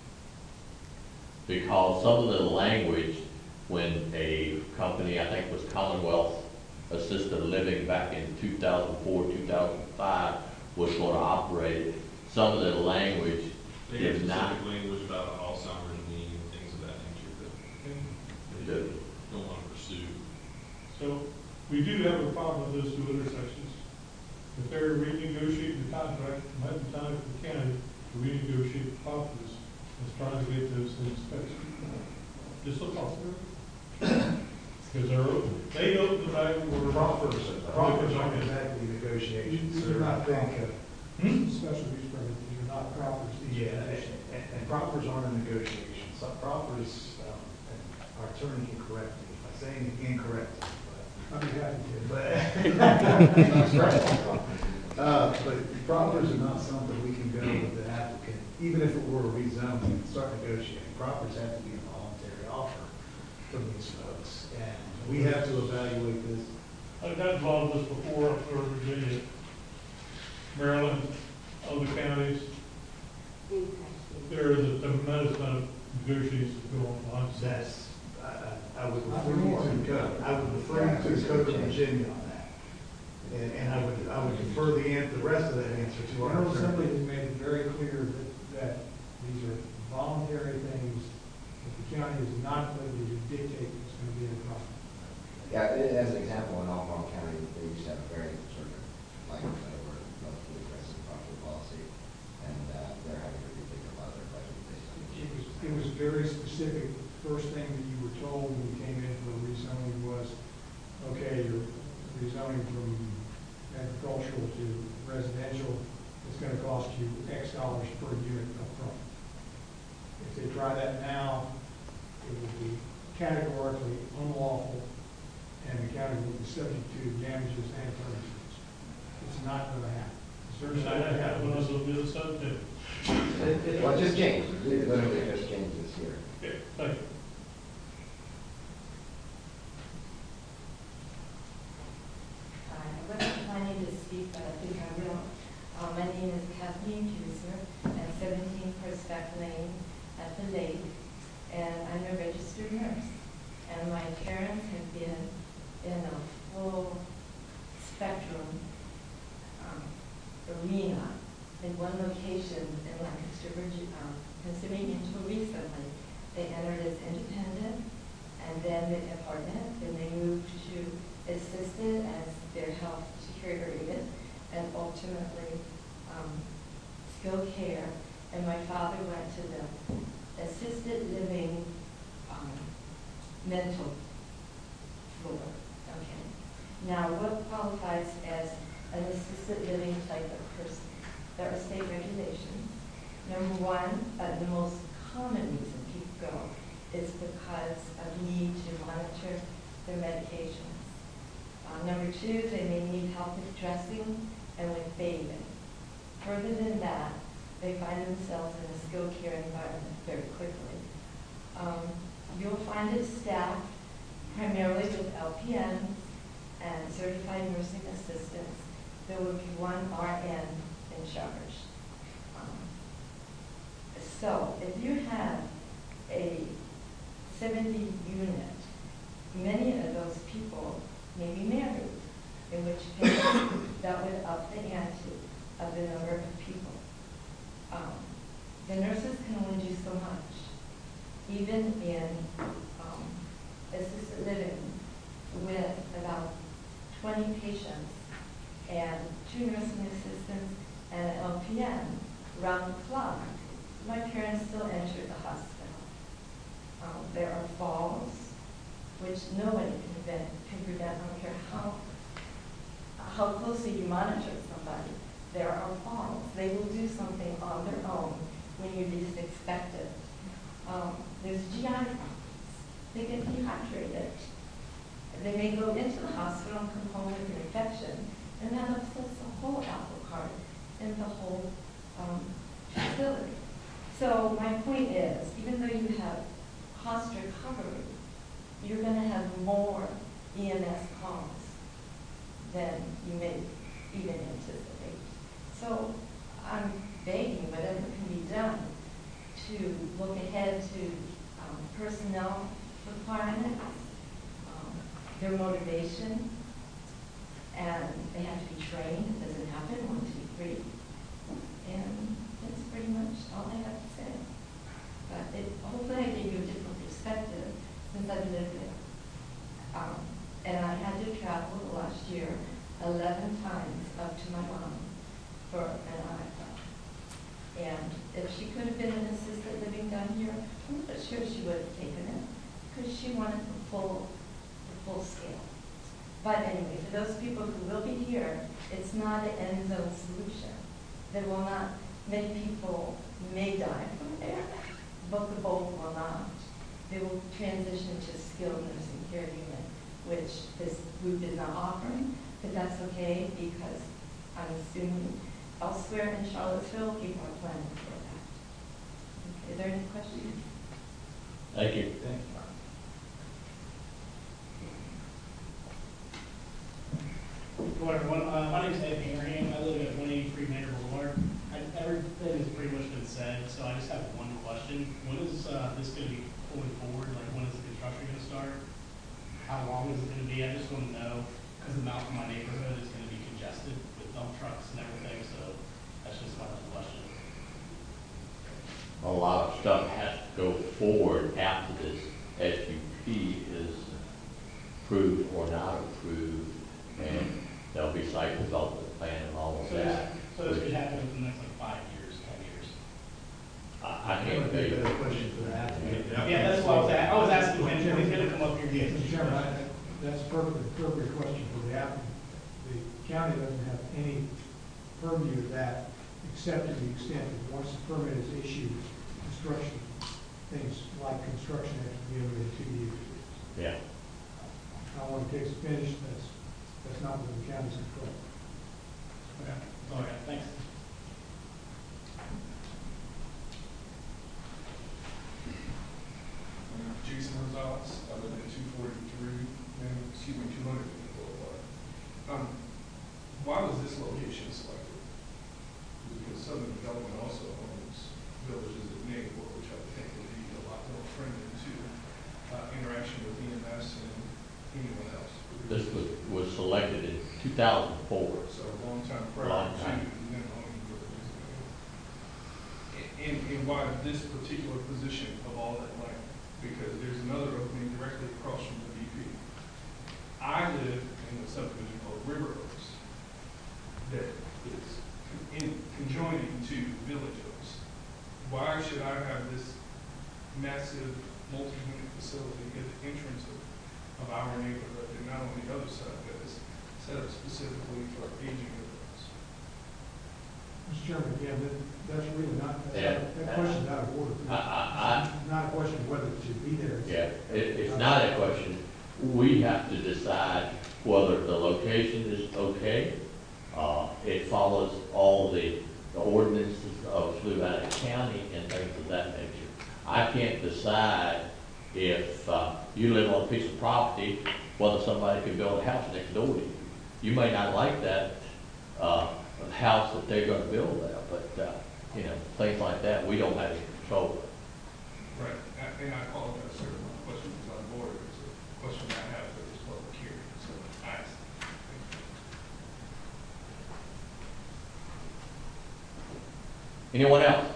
Because some of the language, when a company, I think it was Commonwealth Assisted Living back in two thousand four, two thousand five, was going to operate, some of the language They have is not. specific language about Alzheimer's and things of that nature that Okay. they don't want to pursue. So, we do have a problem with those two intersections. If they're renegotiating the contract, it might be time for the county to renegotiate the properties and trying to get those things fixed. Just a thought. Because they're, open. they open the back door. Proffers, proffers aren't exactly negotiations, These sir. are I not think, proffers. uh, Special use permit, these are not properties. These are yeah, and, conditions. and and proffers aren't a negotiation. Some proffers, um, and our attorney can correct me if I say anything incorrect, I'd be happy to. but, uh, but proffers are not something we can go with the applicant, even if it were a rezone, we can start negotiating. Proffers have to be a voluntary offer from these folks, and we have to evaluate this. I got involved with this before, up in Virginia, Maryland, other counties. There is a tremendous amount of negotiations going on behind the scenes. That's, I, I, I would refer you to the code, I would refer you to the code of Virginia on that. And, and I would, I would defer the, an- the rest of that answer to our General Assembly attorney. has made it very clear that, that these are voluntary things, that the county is not going to dictate what's going to be in the property. Yeah, a- as an example, in Albemarle County, they used to have a very conservative language that were relatively aggressive property policy, and uh, they're having to rethink a lot of their budget based on It was, it was very specific. First thing that you were told when you came in for rezoning was, okay, you're rezoning from agricultural to residential, it's gonna cost you X dollars per unit upfront. If they try that now, it would be categorically unlawful, and the county would be subject to damages and penalties. It's not gonna happen. Certainly, that happened when I was on the other side, too. it. Well, it just changed, it literally just changed this year. Okay, thank you. Hi, I wasn't planning to speak, but I think I will. Uh, my name is Kathleen Huser, at seventeen Prospect Lane at the lake, and I'm a registered nurse. And my parents have been in a full spectrum um, arena in one location in Lancaster, Virginia, um, Pennsylvania until recently. They entered as independent, and then the apartment, then they moved to assisted as their health deteriorated, and ultimately um, skilled care. And my father went to the assisted living um, mental floor. Okay. Now, what qualifies as an assisted living type of person? There are state regulations. Number one, uh, the most common reason people go is because of need to monitor their medications. Uh, number two, they may need help with dressing and with bathing. Further than that, they find themselves in a skilled care environment very quickly. Um, you'll find it staffed primarily with L P Ns and certified nursing assistants. There will be one R N in charge. Um, So if you have a seventy unit, many of those people may be married, in which case that would up the ante of the number of people. Um, the nurses can only do so much. Even in um, assisted living with about twenty patients and two nursing assistants and an L P N round the clock, my parents still entered the hospital. Um, there are falls, which nobody can prevent, can prevent, I don't care how, how closely you monitor somebody. There are falls. They will do something on their own when you least expect it. Um, there's G I problems. They get dehydrated. They may go into the hospital and come home with an infection, and that upsets the whole apple cart in the whole um, facility. So my point is, even though you have cost recovery, you're going to have more E M S calls than you may even anticipate. So I'm begging whatever can be done to look ahead to um, personnel requirements, um, their motivation, and they have to be trained. It doesn't happen one, two, three. And that's pretty much all I have to say. But it, hopefully I gave you a different perspective since I've lived there. Um, and I had to travel the last year eleven times up to my mom for an eye problem. And if she could have been an assisted living down here, I'm not sure she would have taken it because she wanted the full, the full scale. But anyway, for those people who will be here, it's not an end zone solution. There will not, many people may die from there, but the bulk will not. They will transition to skilled nursing care unit, which this group is not offering, but that's okay because I'm assuming elsewhere in Charlottesville, people are planning for that. Okay, are there any questions? Thank you. Thank you. Good morning, everyone. Uh, my name is Ed Hanrahan. I live at one eighty-three Manor Boulevard. I, everything has pretty much been said, so I just have one question. When is uh, this going to be pulling forward? Like, when is the construction going to start? How long is it going to be? I just want to know, because the mouth of my neighborhood is going to be congested with dump trucks and everything, so that's just my question. A lot of stuff has to go forward after this S U P is approved or not approved, and there'll be site development plan and all of So that. this, so this could happen within the next like five years, ten years? I, I can't tell you. Better question for the applicant. Yeah, that's what I was, a- I was asking him, he's going to come up here and Mister answer. Chairman, I- that's a perfectly appropriate question for the applicant. The county doesn't have any purview of that, except to the extent that once the permit is issued, construction, things like construction have to be over in two years. Yeah. Now, when it gets finished, that's, that's not within the county's control. Okay, that's all I got. Thanks. Jason Rosales, I live at two forty-three, and, excuse me, two hundred Boulevard. Um, why was this location selected? Because Southern Development also owns villages at Nagle, which I think would be a lot more friendly to uh, interaction with E M S and anyone else. This was, was selected in two thousand four. So a long time prior Long to time. them owning villages. And, and why this particular position of all that land? Because there's another opening directly across from the B P. I live in a subdivision called River Oaks that is in conjoining to Village Oaks. Why should I have this massive multi-unit facility at the entrance of, of our neighborhood and not on the other side that is set up specifically for aging adults? Mister Chairman, again, that, that's really not, that's Yeah. not, that question's out of order. I, I, It's not a question of whether it should be there. I, yeah, it, it's not a question. We have to decide whether the location is okay. Uh, it follows all the, the ordinances of Fluvanna County and things of that nature. I can't decide if uh, you live on a piece of property, whether somebody can build a house next door to you. You may not like that uh, house that they're going to build there, but uh, you know, things like that, we don't have any control And I apologize, sir, my question was on board, it's a question I have for this public hearing, so I asked. Anyone else?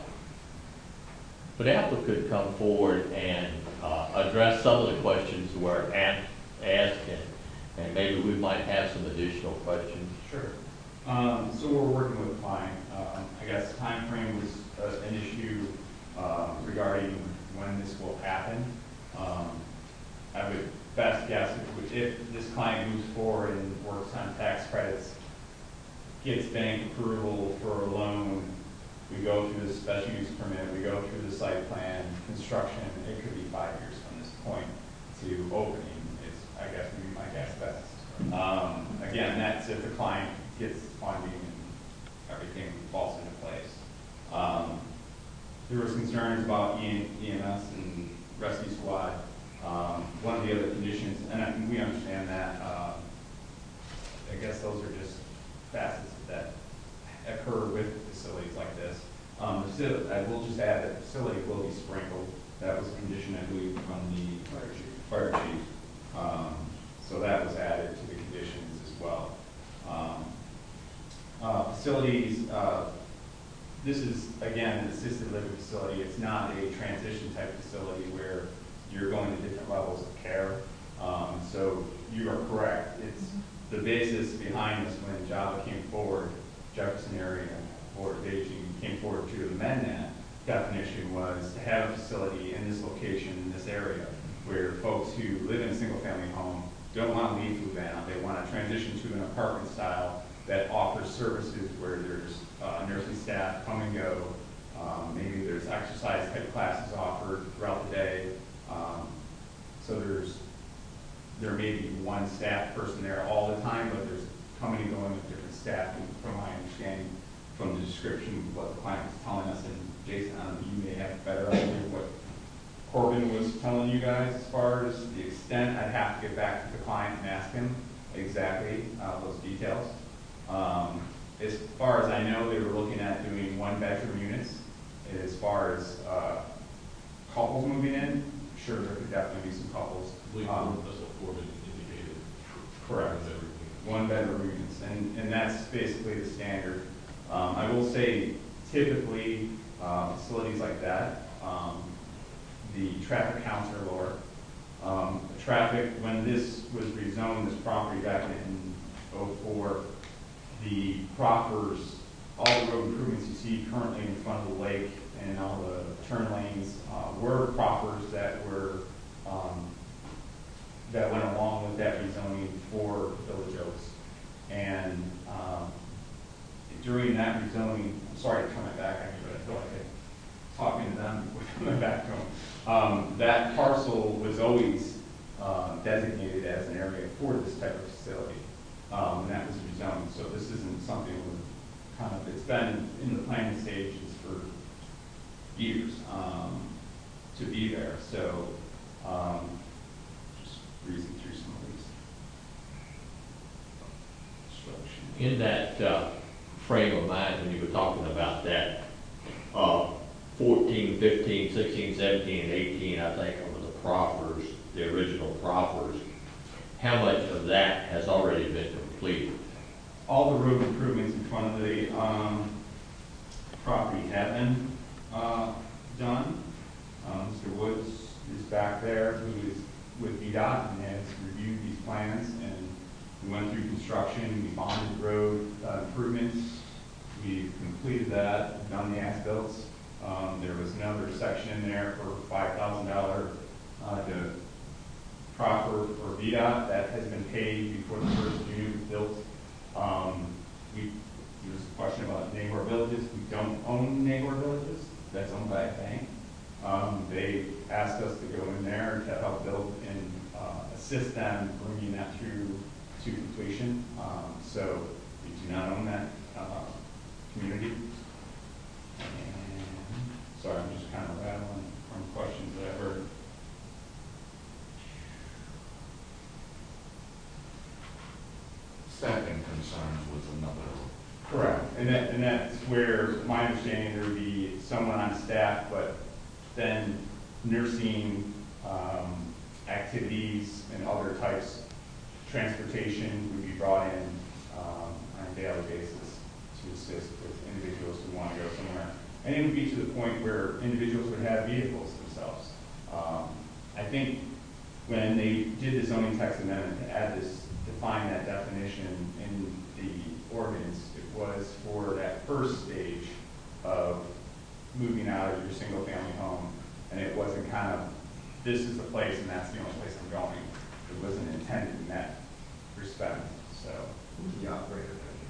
But applicant could come forward and uh, address some of the questions were asked, asked and, and maybe we might have some additional questions. Sure. Um, so we're working with the client. Um, I guess time frame was uh, an issue uh, regarding when this will happen. Um, I would best guess if, if this client moves forward and works on tax credits, gets bank approval for a loan, we go through the special use permit, we go through the site plan, construction, it could be five years from this point to opening, is, I guess, maybe my guess best. Um, again, that's if the client gets funding and everything falls into place. Um, there was concerns about E M S and rescue squad. Um, one of the other conditions, and I, we understand that, uh, I guess those are just facets that occur with facilities like this. Um, the facility, I will just add that the facility will be sprinkled. That was a condition, I believe, from the fire chief. Fire chief. Um, so that was added to the conditions as well. Um, uh, facilities, uh, this is, again, an assisted living facility. It's not a transition type facility where you're going to different levels of care. Um, so you are correct. It's the basis behind this when Java came forward, Jefferson Area Board of Aging came forward to amend that definition was to have a facility in this location, in this area, where folks who live in a single family home don't want to leave Fluvanna. They want to transition to an apartment style that offers services where there's uh, nursing staff come and go. Um, maybe there's exercise type classes offered throughout the day. Um, so there's there may be one staff person there all the time, but there's coming and going with different staff. And from my understanding, from the description of what the client was telling us, and Jason, I don't know, you may have a better idea of what Corbin was telling you guys as far as the extent. I'd have to get back to the client and ask him exactly uh, those details. Um, as far as I know, they were looking at doing one bedroom units. As far as uh, couples moving in, sure, there could definitely be some couples. Um, That's what Corbin indicated. correct. One bedroom units, and, and that's basically the standard. Um, I will say, typically, uh, facilities like that, um, the traffic counts are lower. Um, the traffic, when this was rezoned, this property back in oh four, the proffers, all the road improvements you see currently in front of the lake and all the turn lanes uh, were proffers that were um, that went along with that rezoning for Village Oaks. And um, during that rezoning, I'm sorry to turn my back on you, but I feel like I'm talking to them with my back to them. Um, that parcel was always uh, designated as an area for this type of facility. Um, and that was rezoned. So this isn't something we're kind of, it's been in the planning stages for years um, to be there. So um, just breezing through some of these instructions. In that uh, frame of mind, when you were talking about that, uh, fourteen, fifteen, sixteen, seventeen, and eighteen, I think, of the proffers, the original proffers, how much of that has already been completed? All the road improvements in front of the um, property have been uh, done. Um, Mister Woods is back there, who is with V DOT and has reviewed these plans, and we went through construction, we bonded road uh, improvements, we completed that, done the as-bills. Um, there was another section in there for five thousand dollars uh, to proffer for V DOT that has been paid before the first unit was built. Um, we, there was a question about Nagor Villages. We don't own Nagor Villages. That's owned by a bank. Um, they asked us to go in there to help build and uh, assist them bringing that through to completion. Um, so we do not own that uh, community. And, sorry, I'm just kind of rattling from questions that I heard. Staffing concerns was another. Correct, and that, and that's where my understanding there would be someone on staff, but then nursing, um, activities and other types, transportation would be brought in, um, on a daily basis to assist with individuals who want to go somewhere. And it would be to the point where individuals would have vehicles themselves. Um, I think when they did the zoning text amendment to add this, define that definition in the ordinance, it was for that first stage of moving out of your single family home. And it wasn't kind of, this is the place and that's the only place I'm going. It wasn't intended in that respect, so. Who's the operator?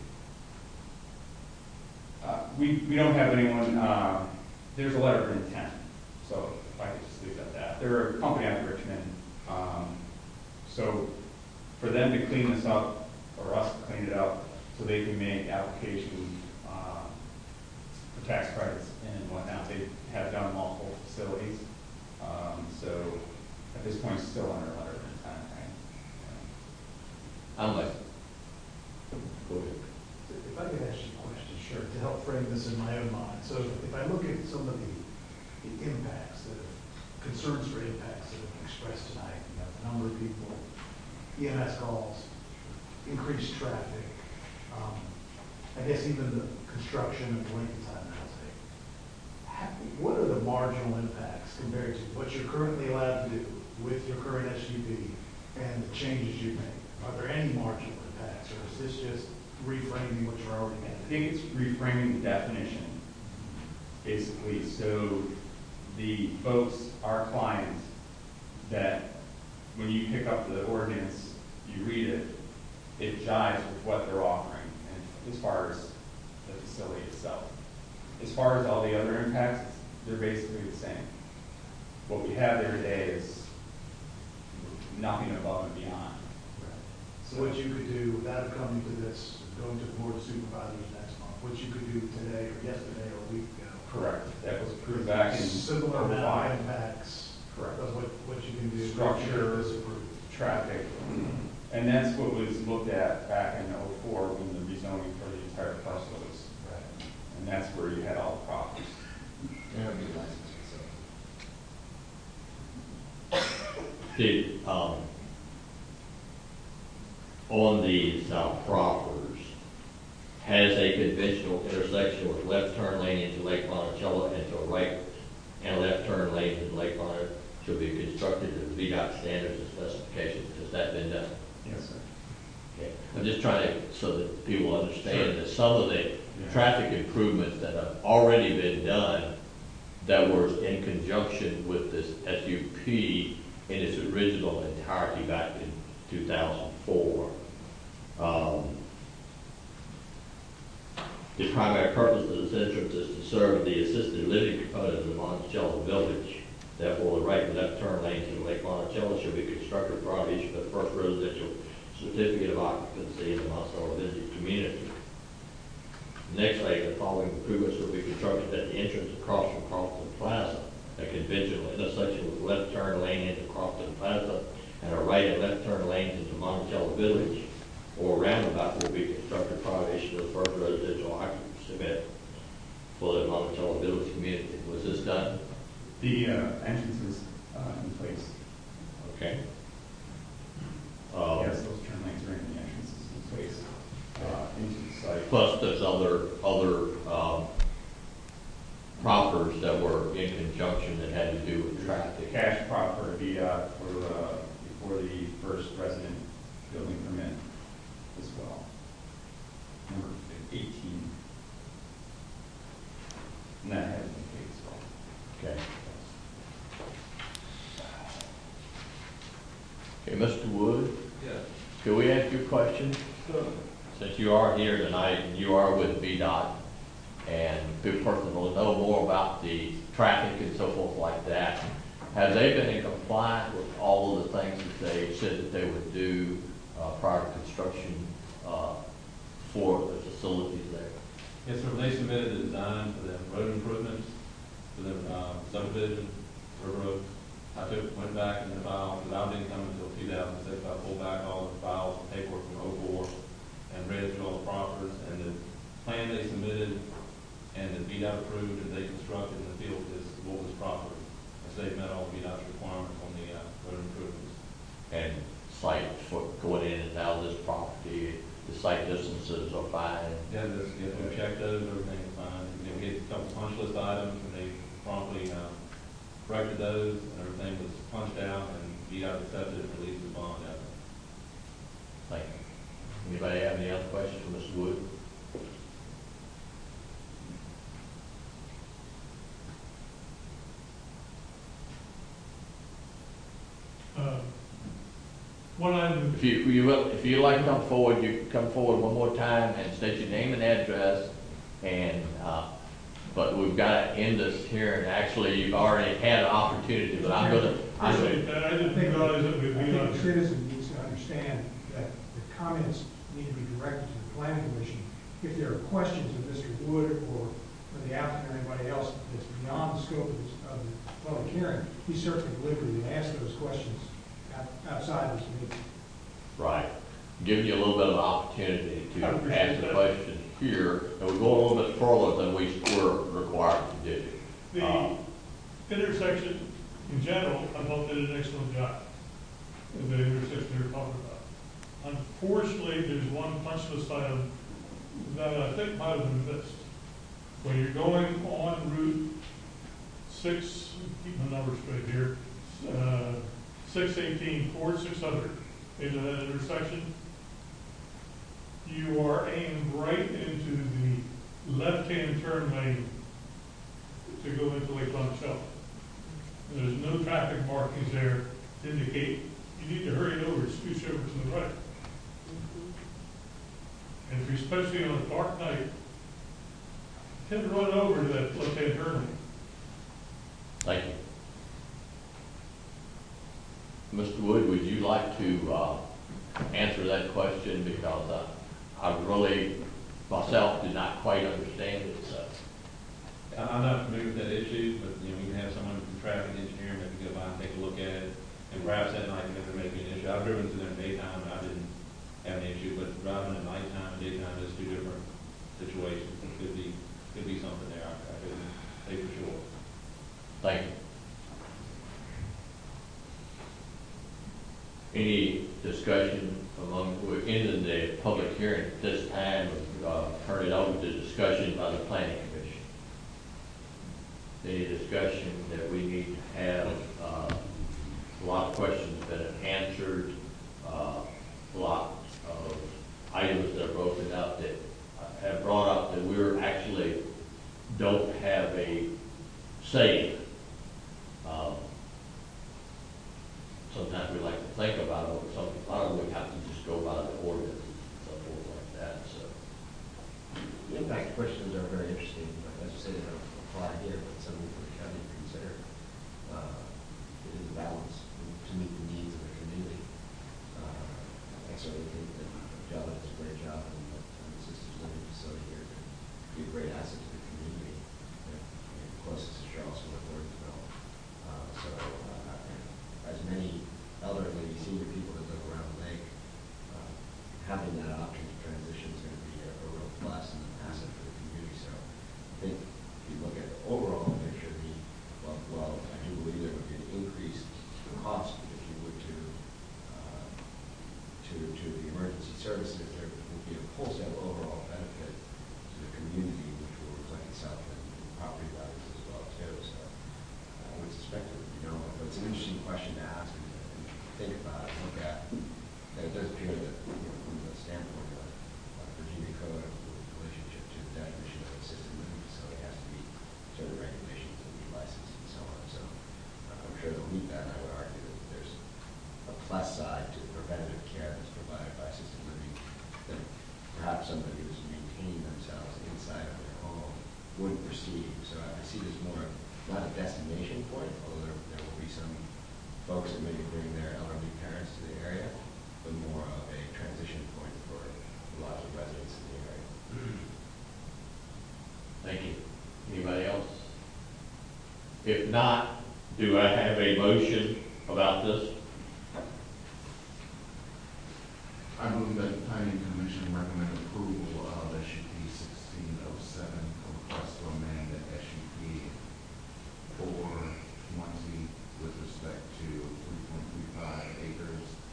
Uh, we, we don't have anyone, uh, there's a letter of intent, so if I could just leave it at that. They're a company out of Richmond, um, so for them to clean this up, or us to clean it up, so they can make applications uh, for tax credits and whatnot. They have done multiple facilities, um, so at this point, it's still under letter of intent, right? I'm like, go ahead. If I could ask you a question, sure, to help frame this in my own mind. So if I look at some of the, the impacts that have, concerns for impacts that have been expressed tonight, you know, the number of people, E M S calls, increased traffic, um, I guess even the construction and length of time housing. How- What are the marginal impacts compared to what you're currently allowed to do with your current S U V and the changes you make? Are there any marginal impacts, or is this just reframing what you're already I doing? think it's reframing the definition, basically, so the folks, our clients, that when you pick up the ordinance, you read it, it jives with what they're offering, and as far as the facility itself. As far as all the other impacts, they're basically the same. What we have there today is nothing above and beyond. So what you could do without coming to this, going to the board of supervisors next month, what you could do today or yesterday or a week ago. Correct. That was approved back in Similar amount five. of impacts. Correct. Of what, what you can do. Structure, This approved. traffic. And that's what was looked at back in oh four when the rezoning for the entire parcel was. Right. And that's where you had all the problems. The, um, on these uh, proffers, has a conventional intersection with left turn lane into Lake Monticello and to a right and left turn lane into Lake Monticello should be constructed to V DOT standards and specifications. Has that been done? Yes, sir. Okay. I'm just trying to, so that people understand Sure. that some of the traffic improvements that have already been done that were in conjunction with this S U P in its original entirety back in two thousand four. Um, the primary purpose of this entrance is to serve the assisted living component of the Monticello Village. Therefore, the right and left turn lanes in Lake Monticello should be constructed prior to issue of the first residential certificate of occupancy in the Monticello Village community. Next, the following improvements will be constructed at the entrance across from Crofton Plaza, a conventional intersection with left turn lane into Crofton Plaza and a right and left turn lanes into Monticello Village, or roundabout will be constructed prior to issue of the first residential occupancy permit for the Monticello Village community. Was this done? The uh, entrance is uh, in place. Okay. Um, Yes, those turn lanes are in the entrances in place uh, into the site. Plus, there's other other um, proffers that were in conjunction that had to do with The traffic. cash proffer to be uh, for, uh, for the first resident building permit as well. Number eighteen. And that hasn't been paid as well. Okay. Okay, Mister Wood, Yes. can we ask you a question? Sure. Since you are here tonight and you are with V DOT, and people personally know more about the traffic and so forth like that, have they been in compliance with all of the things that they said that they would do uh, prior to construction uh, for the facilities there? Yes, sir, they submitted the design for the road improvements, for the uh, subdivision, River Road. I took, went back in the file, because I didn't come until two thousand six, I pulled back all the files and paperwork from oh four and read through all the proffers, and the plan they submitted and the V DOT approved and they constructed in the field is what was proffered. And so they've met all and site for going in and out of this property, the site distances are fine. Yeah, this, yeah, we checked those, everything's fine. You know, we had a couple punch list items, and they promptly, um, corrected those, and everything was punched out, and V DOT accepted and released the bond out. Thank you. Anybody have any other questions for Mister Wood? Uh, One item, If you, you will, if you'd like to come forward, you can come forward one more time and state your name and address. And, uh, but we've got to end this here, and actually, you've already had an opportunity, but I'm gonna, I'm appreciate gonna, that, I didn't realize it would I be think on the here. citizen needs to understand that the comments need to be directed to the planning commission. If there are questions of Mister Wood or, or the applicant or anybody else that's beyond the scope of, this, of the public hearing, he's certainly at liberty to ask those questions out, outside this meeting. right, giving you a little bit of opportunity to I appreciate ask the that. question here, and we go a little bit further than we were required to do. The Uh, intersection in general, I thought did an excellent job. The intersection you're talking about. Unfortunately, there's one punch list item that I think might have been missed. When you're going on Route six, keep my numbers straight here, uh, six eighteen, four six hundred, into that intersection, you are aimed right into the left-hand turn lane to go into Lake Monticello. There's no traffic markings there to indicate you need to hurry over, scooch over to the right. And if you're especially on a dark night, tend to run over to that left-hand turn lane. Thank you. Mister Wood, would you like to uh, answer that question? Because uh, I really, myself, did not quite understand it. So. I- I'm not familiar with that issue, but, you know, we can have someone from traffic engineering maybe go by and take a look at it, and perhaps that night there may be an issue. I've driven through there in daytime, and I didn't have an issue, but driving at nighttime and daytime is two different situations. It could be, could be something there, I I couldn't say for sure. Thank you. Any discussion among, we're ending the public hearing at this time, uh, turn it over to discussion by the planning commission. Any discussion that we need to have, uh, a lot of questions been answered, uh, a lot of items that are broken up that have brought up that we're actually don't have a say. Um, Sometimes we like to think about it, but some, a lot of it we have to just go by the ordinance and so forth like that, so. The impact questions are very interesting, but as you say, they don't apply here, but something for the county to consider. Uh, it is a balance to meet the needs of the community. Uh, I certainly think that Java does a great job, and the assisted living facility here could be a great asset to the community. They're closest to Charleston or Thorntonville. Uh, so, uh, as many elderly senior people that live around the lake, uh, having that option to transition is going to be a, a real plus and an asset for the community. So I think if you look at the overall picture, the, well, well, I do believe there would be an increased cost if you would to, uh, to, to the emergency services. There will be a wholesale overall benefit to the community, which will reflect itself in, in property values as well too. So I would suspect it would be no, but it's an interesting question to ask and, and think about and look at. And it does appear that, you know, from the standpoint of uh, Virginia Code of the relationship to the definition of assisted living facility, has to be certain regulations and be licensed and so on. So uh, I'm sure they'll meet that. And I would argue that there's a plus side to the preventative care that's provided by assisted living that perhaps somebody who's maintaining themselves inside of their home wouldn't perceive. So I see this more not a destination point, although there, there will be some folks that maybe bring their elderly parents to the area, but more of a transition point for a lot of residents in the area. Thank you. Anybody else? If not, do I have a motion about this? I move that the planning commission recommend approval of S U P sixteen oh seven, request to amend the S U P four twenty with respect to three point three five acres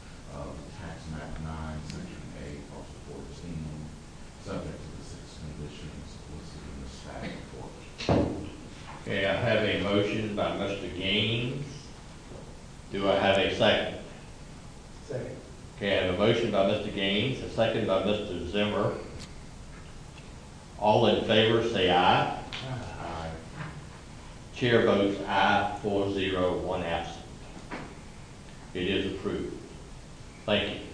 motion by Mister Gaines. Do I have a second? Second. Okay, I have a motion by Mister Gaines, a second by Mister Zimmer. All in favor, say aye. Aye. Chair votes aye, four zero, one absent. It is approved. Thank you.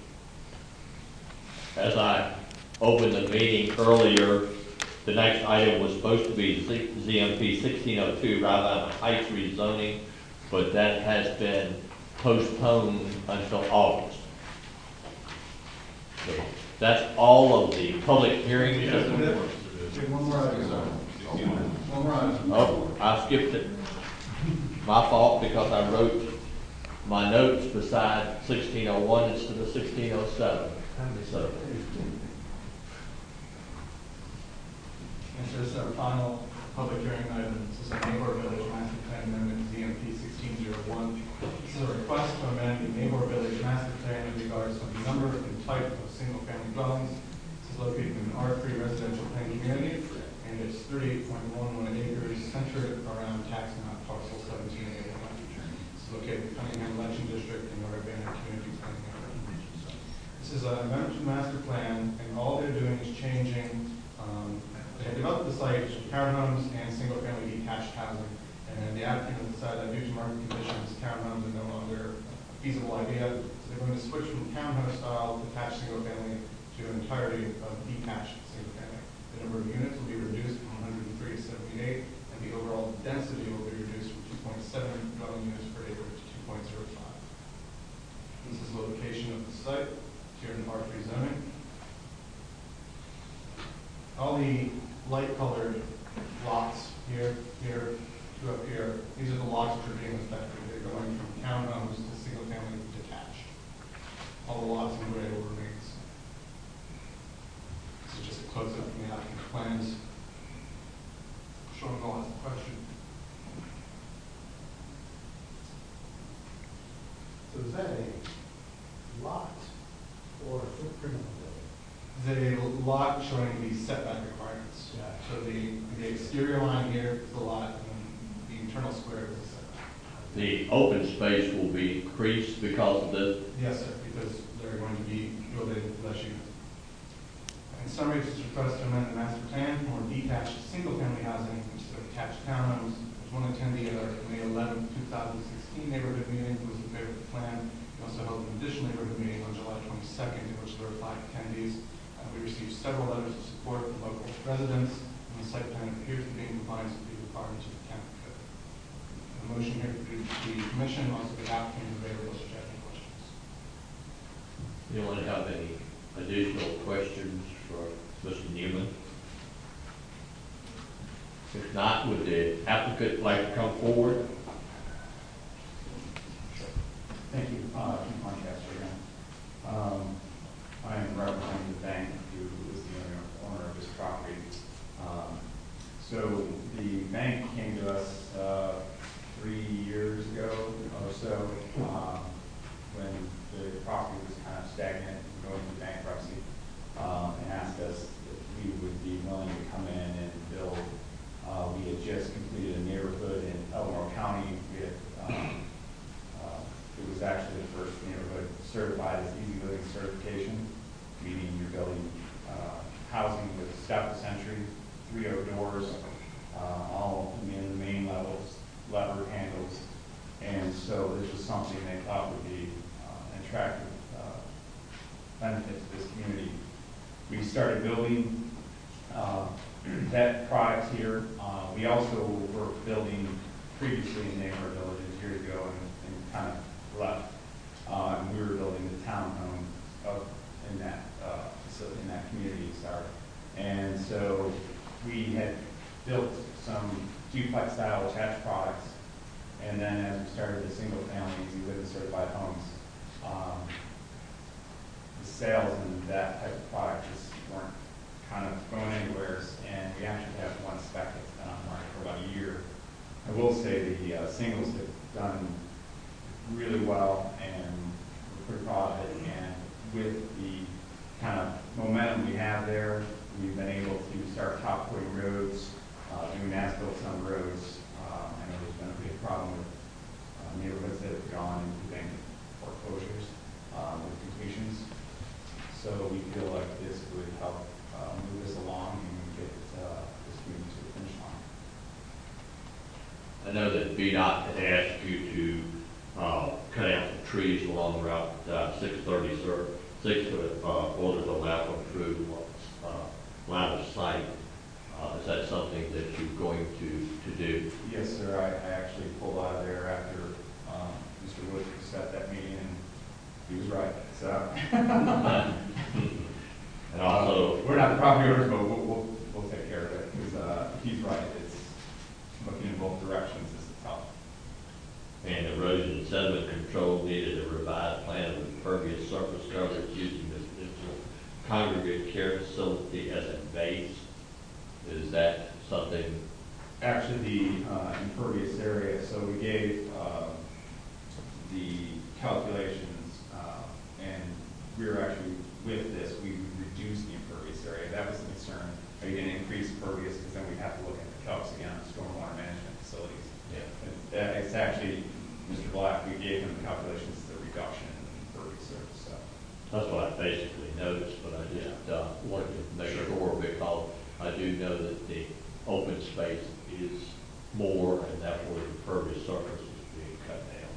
As I opened the meeting earlier, the next item was supposed to be Z M P sixteen oh two, Rhode Island Heights rezoning, but that has been postponed until August. So that's all of the public hearings. Okay, one more item. One more item. Oh, I skipped it. My fault, because I wrote my notes beside sixteen oh one instead of sixteen oh seven. So, This is our final public hearing item. This is a Neighbor Village Master Plan Amendment, Z M P sixteen oh one. This is a request to amend the Neighbor Village Master Plan in regards to the number and type of single-family dwellings. This is located in an R three residential plan community, and it's thirty-eight point one one acres centered around tax map parcel seventeen eighty-one. It's located in Cunningham Election District in North Banner Community Planning Area. This is an amendment to the master plan, and all they're doing is changing. Um, they have developed the site for townhomes and single-family detached housing, and the applicant has decided that due to market conditions, townhomes are no longer a feasible idea. So they're going to switch from townhouse style detached single-family to an entirety of detached single-family. The number of units will be reduced from one hundred three to seventy-eight, and the overall density will be reduced from two point seven dwelling units per acre to two point zero five. This is the location of the site here in R three zoning. All the light colored lots here, here, to up here, these are the lots which are being affected. They're going from townhomes to single family detached. All the lots in gray will remain. This is just a close up from the applicant's plans. Sean will ask the question. So is that a lot or a footprint of the building? The lot showing the setback requirements. Yeah. So the, the exterior line here is the lot, and then the internal square is the setback. the open space will be increased because of this. Yes, sir, because they're going to be building less units. In summary, this is a request to amend the master plan for more detached single-family housing instead of attached townhomes. There's one attendee at our May eleventh, two thousand sixteen neighborhood meeting who was in favor of the plan. We also held an additional neighborhood meeting on July twenty-second, in which there were five attendees. Uh, we received several letters of support from local residents, and the site plan appears to be in compliance with the requirements of the county code. The motion here for the commission, also the applicant is available to check any questions. Anyone have any additional questions for Mister Newman? If not, would the applicant like to come forward? Thank you, uh, Keith Lancaster again. Um, I am representing the bank who is the owner, owner of this property. Um, so the bank came to us, uh, three years ago or so, um, when the property was kind of stagnant and going through bankruptcy, um, and asked us if we would be willing to come in and build. Uh, we had just completed a neighborhood in Elmore County. We had, um, uh, it was actually the first neighborhood certified as easy living certification, meaning you're building uh, housing with step entry, three O doors, uh, all in the main levels, lever handles, and so this was something they thought would be uh, an attractive uh, benefit to this community. We started building uh, that product here. Uh, we also were building previously in neighborhood villages years ago and, and kind of left. Uh, and we were building the townhome up in that uh, facility, in that community, sorry. And so we had built some duplex style attached products. And then as we started the single family, we lived in certified homes. Um, the sales in that type of product just weren't kind of going anywhere, and we actually have one spec that's been on the market for about a year. I will say the uh, singles have done really well, and we're pretty proud of it. And with the kind of momentum we have there, we've been able to start top coating roads, uh, doing asphalt on roads. Uh, I know there's been a V DOT had asked you to, uh, cut out the trees along Route, uh, six thirty, sir, six, uh, order to allow for improved, uh, line of sight. Uh, is that something that you're going to, to do? Yes, sir, I, I actually pulled out of there after, um, Mister Wood set that meeting, and he was right, so. And also, Uh, we're not the property owners, but we'll, we'll, we'll take care of it, because, uh, he's right, it's looking in both directions is tough. and erosion and sediment control needed a revised plan of impervious surface coverage using this municipal congregate care facility as a base. Is that something? Actually, the uh, impervious area, so we gave uh, the calculations, uh, and we were actually, with this, we reduced the impervious area. That was the concern. Are you going to increase impervious? Because then we have to look at the calcs again on stormwater management facilities. Yeah. It's, uh, it's actually, Mister Black, we gave him the calculations, the reduction in impervious surface. So. That's what I basically noticed, but I just uh, wanted to make sure because I do know that the open space is more, and therefore the impervious surface is being cut down.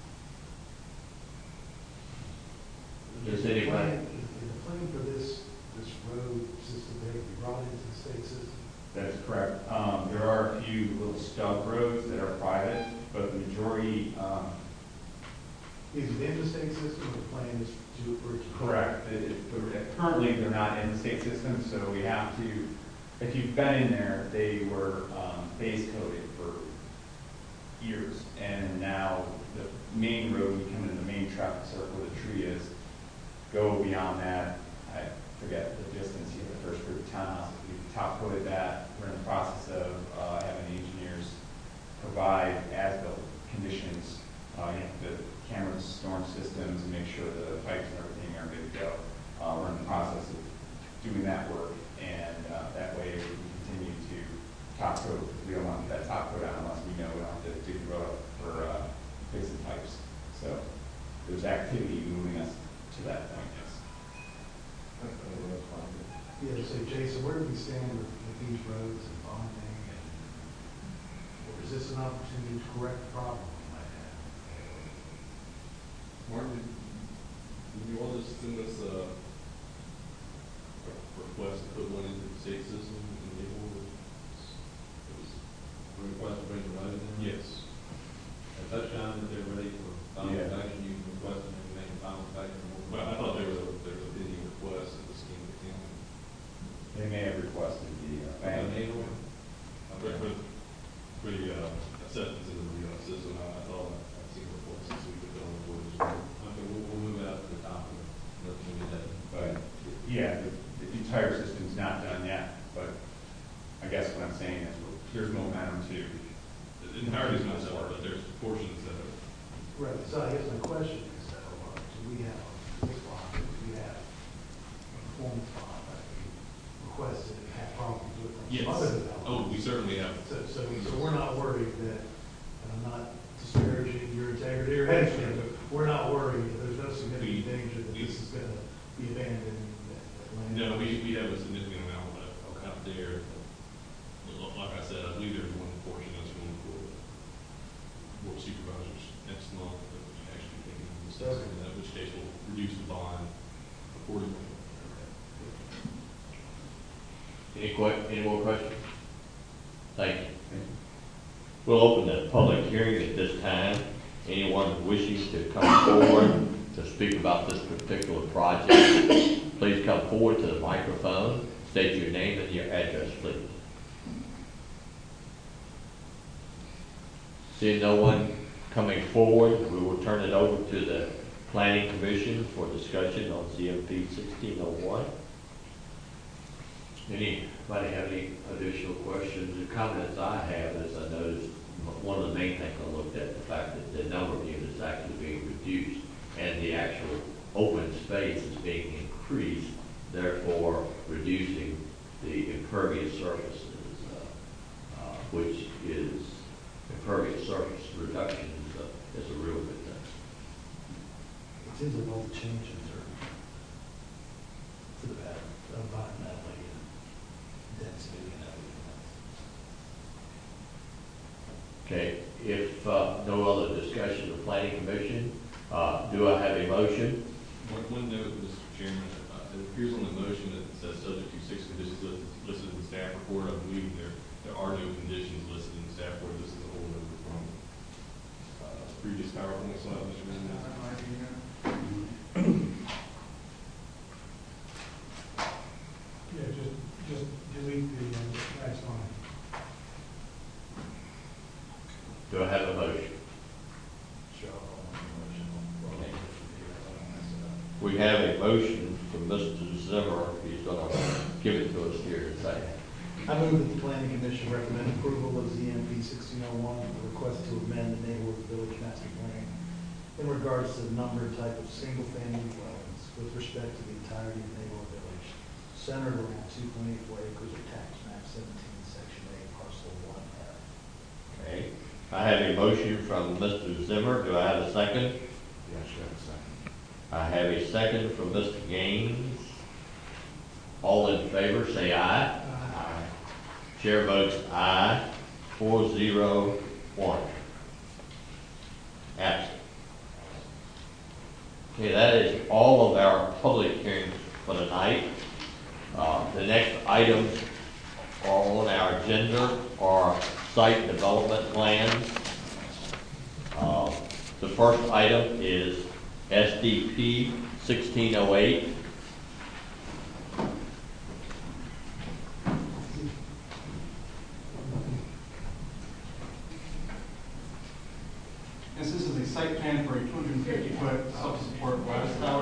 Does Is the anybody? plan- Is the plan for this, this road system there to be brought into the state system? That is correct. Um, there are a few little stub roads that are private, but the majority, um, Is it in the state system, or the plan is to, for it to? correct. It- it- currently, they're not in the state system, so we have to, if you've been in there, they were um, base coated for years. And now the main road, you come into the main traffic circle where the tree is, go beyond that. I forget the distance here, the first group of townhouses. We top coated that. We're in the process of uh, having the engineers provide as-built conditions, uh, you know, the cameras, storm systems, and make sure the pipes and everything are good to go. Uh, we're in the process of doing that work, and uh, that way we can continue to top coat, because we don't want that top coat on unless we know we don't have to dig the road up for uh, fixing pipes. So there's activity moving us to that point, yes. Yeah, so Jason, where do we stand with, with these roads and bonding, and, or is this an opportunity to correct the problem we might have? Martin, did you all just send us a a request to put one into the state system in Maple? It was a request to bring the road in? Yes. At that time, that they're ready for final Yeah. production, you can request them and make a final production. Well, I thought there was a, there was a pending request that was scheme to him. They may have requested the uh, bank. For, for, for the, uh, acceptance into the, uh, system, I, I thought I'd seen a request this week that they'll report as well. Okay, we'll, we'll move it up to the top of it. Let me get that. But yeah, the, the entire system's not done yet, but I guess what I'm saying is we're- there's momentum to. The entirety is not done, but there's portions that are. Right, so I guess my question is, though, uh, do we have, this bond, do we have a performance bond that we requested and have problems with from Yes. some other developments? Oh, we certainly have. So, so, we- so we're not worried that, and I'm not disparaging your integrity or anything, but we're not worried that there's no significant danger that this is gonna be abandoned. that- that land- No, we, we have a significant amount of, out there. Like I said, I believe there's one portion that's going for board supervisors next month that we actually take into the system, in which case we'll reduce the bond accordingly. Any que, any more questions? Thank you. We'll open the public hearing at this time. Anyone wishing to come forward to speak about this particular project, please come forward to the microphone, state your name and your address, please. Seeing no one coming forward, we will turn it over to the Planning Commission for discussion on C M P sixteen oh one. Anybody have any additional questions or comments? I have, as I noticed, one of the main things I looked at, the fact that the number of units actually being reduced and the actual open space is being increased, therefore reducing the impervious surfaces, uh, uh, which is impervious surface reduction is a, is a real good thing. It seems like all the changes are to the bad, environmentally and density and everything else. Okay, if the planning commission. Uh, do I have a motion? One, one note, Mister Chairman, uh, it appears on the motion that it says subject to six conditions listed, listed in the staff report. I believe there, there are no conditions listed in the staff report. This is a whole note from, uh, previous PowerPoint slide, Mister Chairman. Yeah, just, just delete the, uh, last line. Do I have a motion? We have a motion from Mister Zimmer. He's going to give it to us here in a second. I move that the planning commission recommend approval of Z M P sixteen oh one, the request to amend the neighborhood village master plan in regards to the number and type of single-family dwellings with respect to the entirety of neighborhood village, centered around two point eight four acres of tax map seventeen, section eight, parcel one F. Okay. I have a motion from Mister Zimmer. Do I have a second? Yes, you have a second. I have a second from Mister Gaines. All in favor, say aye. Aye. Chair votes aye, four zero one. Absent. Okay, that is all of our public hearings for tonight. Uh, the next items are on our agenda are site development plans. Uh, the first item is S D P sixteen oh eight. This is a site plan for a two hundred fifty foot self-support lattice tower.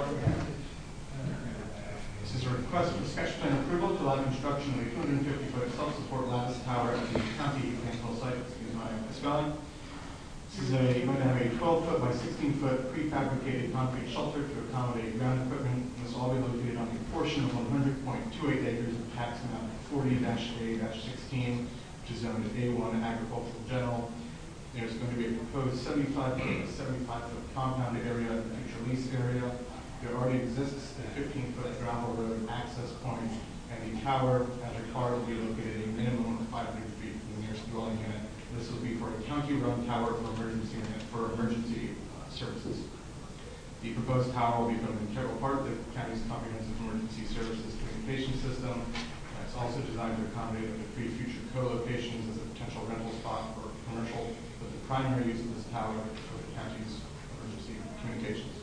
This is a request for sketch plan approval to allow construction of a two hundred fifty foot self-support lattice tower at the county landfill site, excuse my misspelling. This is a, going to have a twelve foot by sixteen foot prefabricated concrete shelter to accommodate ground equipment. This will all be located on a portion of one hundred point two eight acres of tax map forty dash A dash sixteen, which is zoned A one agricultural general. There's going to be a proposed seventy-five foot by seventy-five foot compound area in the future lease area. There already exists a fifteen foot gravel road access point, and the tower, as required, will be located a minimum of five hundred feet from the nearest dwelling unit. This will be for a county-run tower for emergency for emergency uh, services. The proposed tower will become an integral part of the county's comprehensive emergency services communication system. Uh, it's also designed to accommodate up to three future co-locations as a potential rental spot for commercial, but the primary use of this tower is for the county's emergency communications.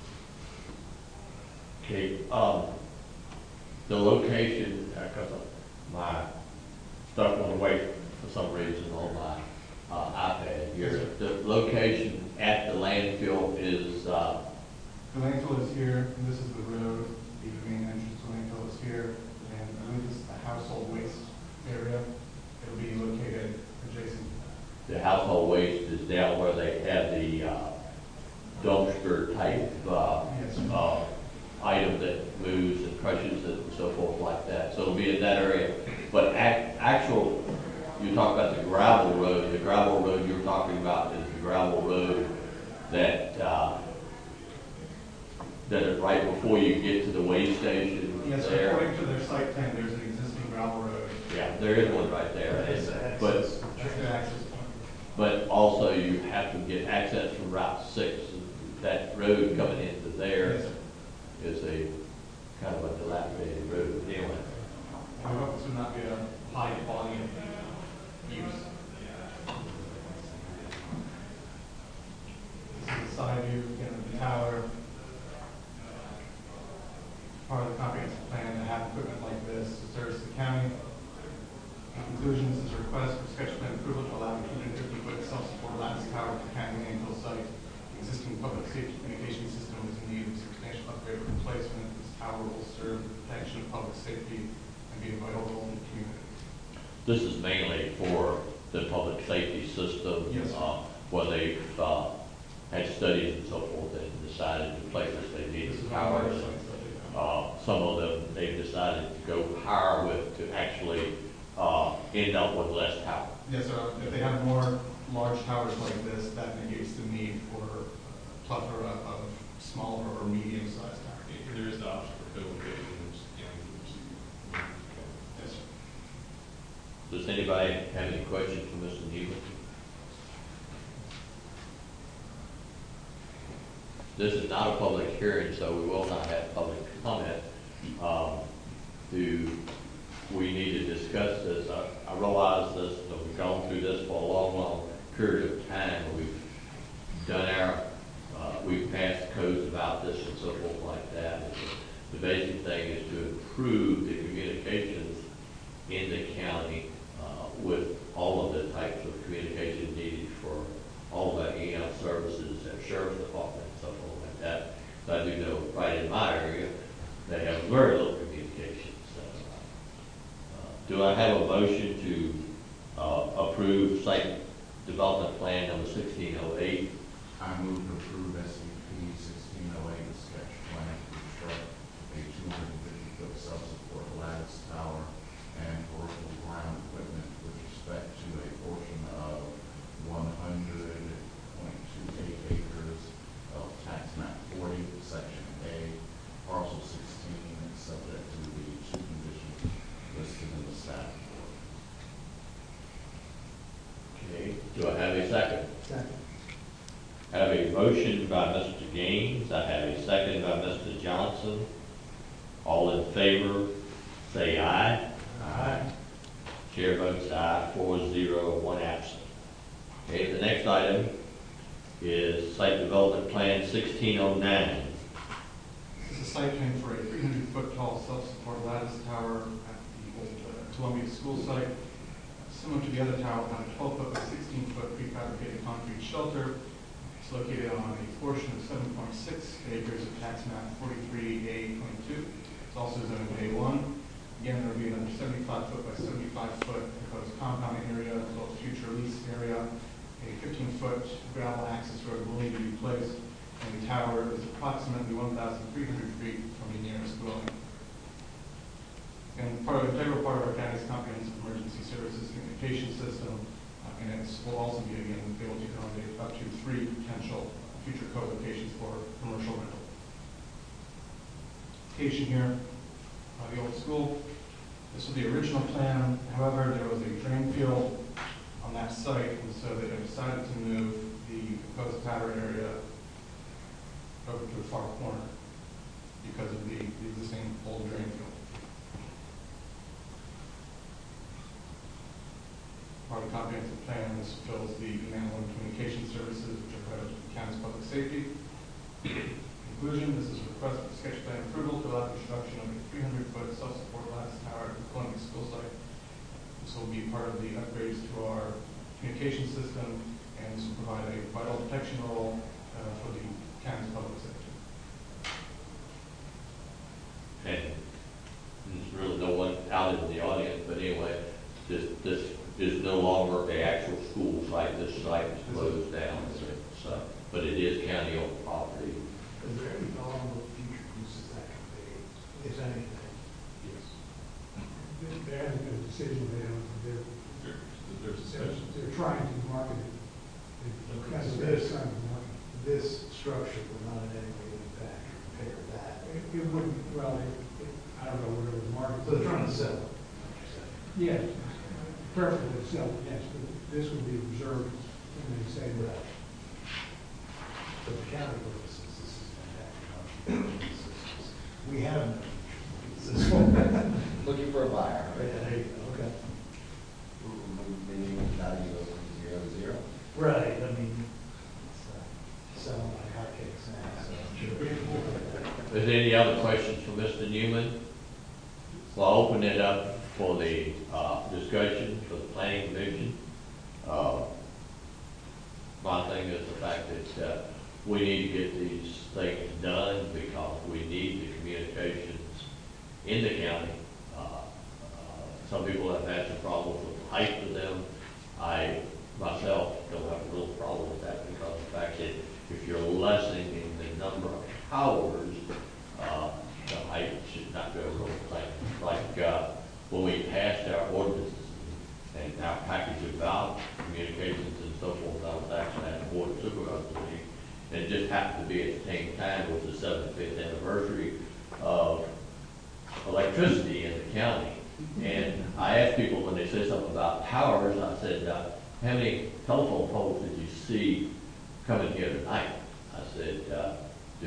Okay, um, the location, because my stuff went away for some reason on my uh, iPad here. The location at the landfill is, uh, the landfill is here, and this is the road. The main entrance to the landfill is here, and I believe this is the household waste area. It'll be located adjacent. the household waste is down where they have the uh, dumpster type uh, Yes. uh, item that moves and crushes it and so forth like that. So it'll be in that area. But ac- actual, you talk about the gravel road. The gravel road you're talking about is the gravel road that uh, that is right before you get to the weigh station. Yes, there. according to their site plan, there's an existing gravel road. Yeah, there is one right there. That's the And- access- But that's the access point. But also you have to get access from Route six. That road coming into there Yes, sir. is a kind of a dilapidated road anyway. I hope this would not be a high volume use. This is the side view, again, of the tower. Part of the comprehensive plan to have equipment like this to service the county. In conclusion, this is a request for sketch plan approval to allow a two hundred fifty foot self-support lattice tower at the county landfill site. The existing public safety communication system is in need of substantial upgrade or replacement. This tower will serve the protection of public safety and be a vital role in the community. This is mainly for the public safety system. Yes, sir. uh, Where they've uh, had studies and so forth and decided the places they need This is power. one of our sites that they have. Uh, some of them, they've decided to go higher with to actually uh, end up with less power. Yes, sir. If they have more large towers like this, that negates the need for a plethora of smaller or medium-sized towers. There is the option for co-location, which, you know, which- Yes, sir. Does anybody have any questions for Mister Nealon? this is not a public hearing, so we will not have public comment. Um, do we need to discuss this? I, I realize this, that we've gone through this for a long, long period of time. We've done our, uh, we've passed codes about this and so forth like that. And the basic thing is to improve the communications in the county uh, with all of the types of communication needed for all of our E M services, our sheriff's department, and so forth like that. So I do know right in my area, they have very little communication. So, uh, do I have a motion to uh, approve site development plan number sixteen oh eight? I move to approve S C P sixteen oh eight, the sketch plan to construct a two hundred fifty foot self-support lattice tower and peripheral ground equipment with respect to a portion of one hundred point two eight acres of tax map forty, section A, parcel sixteen, subject to the two conditions listed in the staff report. Okay, do I have a second? Second. I have a motion by Mister Gaines. I have a second by Mister Johnson. All in favor, say aye. Aye. Chair votes aye, four zero, one absent. Okay, the next item is site development plan sixteen oh nine. This is a site plan for a three hundred foot tall self-support lattice tower at the old uh, Columbia School site. Similar to the other tower, on a twelve foot by sixteen foot prefabricated concrete shelter. It's located on a portion of seven point six acres of tax map forty-three A twenty-two. It's also zoned A one. Again, there will be another seventy-five foot by seventy-five foot proposed compound area, as well as future lease area. A fifteen foot gravel access road will need to be placed, and the tower is approximately one thousand three hundred feet from the nearest dwelling. And part of the integral part of our county's comprehensive emergency services communication system, uh, and it will also be, again, able to accommodate up to three potential future co-locations for commercial rental. Location here, uh, the old school. This was the original plan. However, there was a drain field on that site, and so they decided to move the proposed tower area over to the far corner because of the, the existing old drain field. Part of the comprehensive plan, this fulfills the nine one one communication services, which are part of the county's public safety. Conclusion, this is a request for sketch plan approval to allow construction of a three hundred foot self-support lattice tower at the Columbia School site. This will be part of the upgrades to our communication system, and this will provide a vital protection role uh, for the county's public safety. And there's really no one out in the audience, but anyway, this, this is no longer the actual school site. This site is closed down, so, but it is county-owned property. Is there any thought on what future uses that could be, if anything? Yes. There hasn't been a decision made on it. They're, There- There's a they're, session. they're trying to market it. They- That's So what they're this, trying to market. this structure will not in any way impact or impair that. It, it wouldn't, well, it, it, I don't know whether it was marketed. So they're trying to sell it. Yes, preferably itself, yes, but this would be reserved when they say that. But the county purposes, this is fantastic. We have no future. Looking for a buyer, Yeah, right? there you go, okay. Meaning value of zero to zero. Right, I mean, it's uh, selling like hotcakes now, so I'm sure. Is there any other questions for Mister Newman? Well, I'll open it up for the uh, discussion for the planning commission. Uh, my thing is the fact that uh, we need to get these things done because we need the communications in the county. Uh, uh, some people have had some problems with the height of them. I myself don't have a real problem with that because of the fact that if you're lessening the number of towers, uh, the height should not go over things. Like uh, when we passed our ordinances and our package about communications and so forth, I was actually at the board of supervisors meeting, and it just happened to be at the same time with the seventy-fifth anniversary of electricity in the county. And I asked people when they said something about towers, I said, uh, how many telephone poles did you see coming here tonight? I said, uh,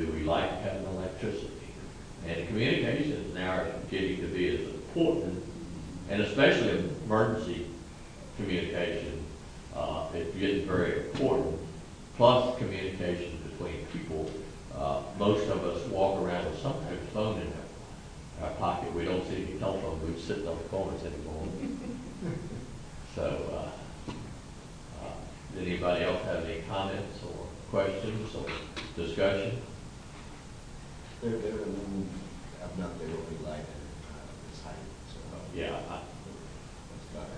communications now are getting to be as important, and especially emergency communication, uh, it's getting very important. Plus communication between people. Uh, most of us walk around with some type of phone in our, our pocket. We don't see any telephone booths sitting on the corners anymore. So, uh, uh, does anybody else have any comments or questions or discussion? They're, they're a little, I'm not, they really like uh, this height, so. Yeah, I, That's got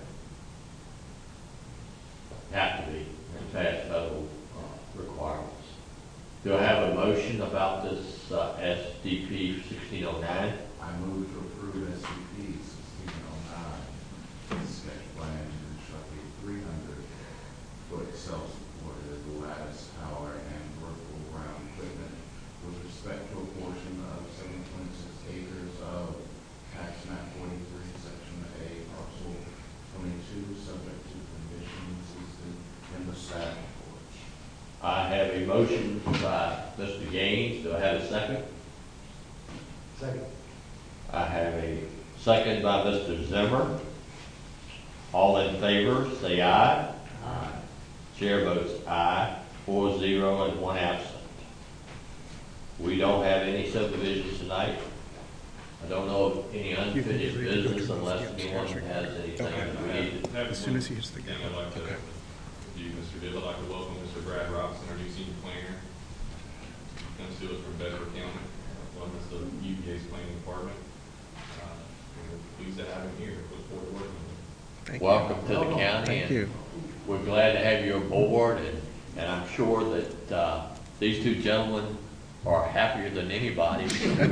it. have to be, and pass federal uh, requirements. Do I have a motion about this uh, S D P sixteen oh nine? I move to approve S C P sixteen oh nine. Sketch plan to construct a three hundred foot self-supported lattice tower and vertical ground equipment with respect to a portion of seven point six acres of tax map forty-three, section A, parcel twenty-two, subject to conditions listed in the staff report. I have a motion by Mister Gaines. Do I have a second? Second. I have a second by Mister Zimmer. All in favor, say aye. Aye. Chair votes aye, four zero and one absent. We don't have any subdivisions tonight. I don't know of any unfinished business unless anyone has anything that we need to. As soon as he hits the game. I'd like to, you, Mister Bibb, I'd like to welcome Mister Brad Robinson, our new senior planner. He comes to us from Bedford County, one of the U V A's planning department. Uh, and we're pleased to have him here. Look forward to working with him. Welcome to the county. and We're glad to have you aboard, and, and I'm sure that uh, these two gentlemen are happier than anybody.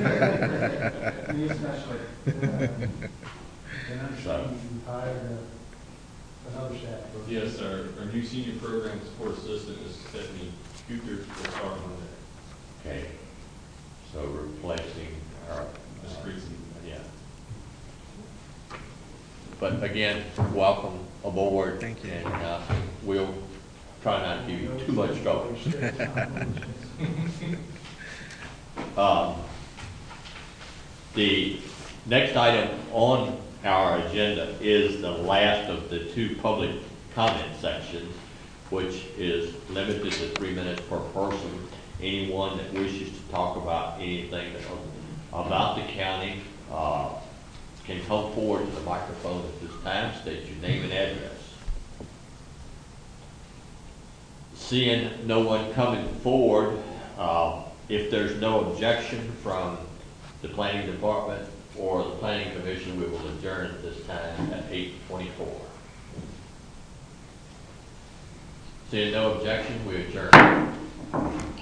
Me especially. And I'm So. you hired uh, another staff. person. Yes, our, our new senior program support assistant is Stephanie Cooper. Will start Monday. Okay, so replacing our, Miz Creasy. yeah. But again, welcome aboard. Thank you. And uh, we'll try not to give you too much trouble. Um, The next item on our agenda is the last of the two public comment sections, which is limited to three minutes per person. Anyone that wishes to talk about anything about the county uh, can come forward to the microphone at this time, state your name and address. Seeing no one coming forward, uh, if there's no objection from the planning department or the planning commission, we will adjourn at this time at eight twenty-four. Seeing no objection, we adjourn.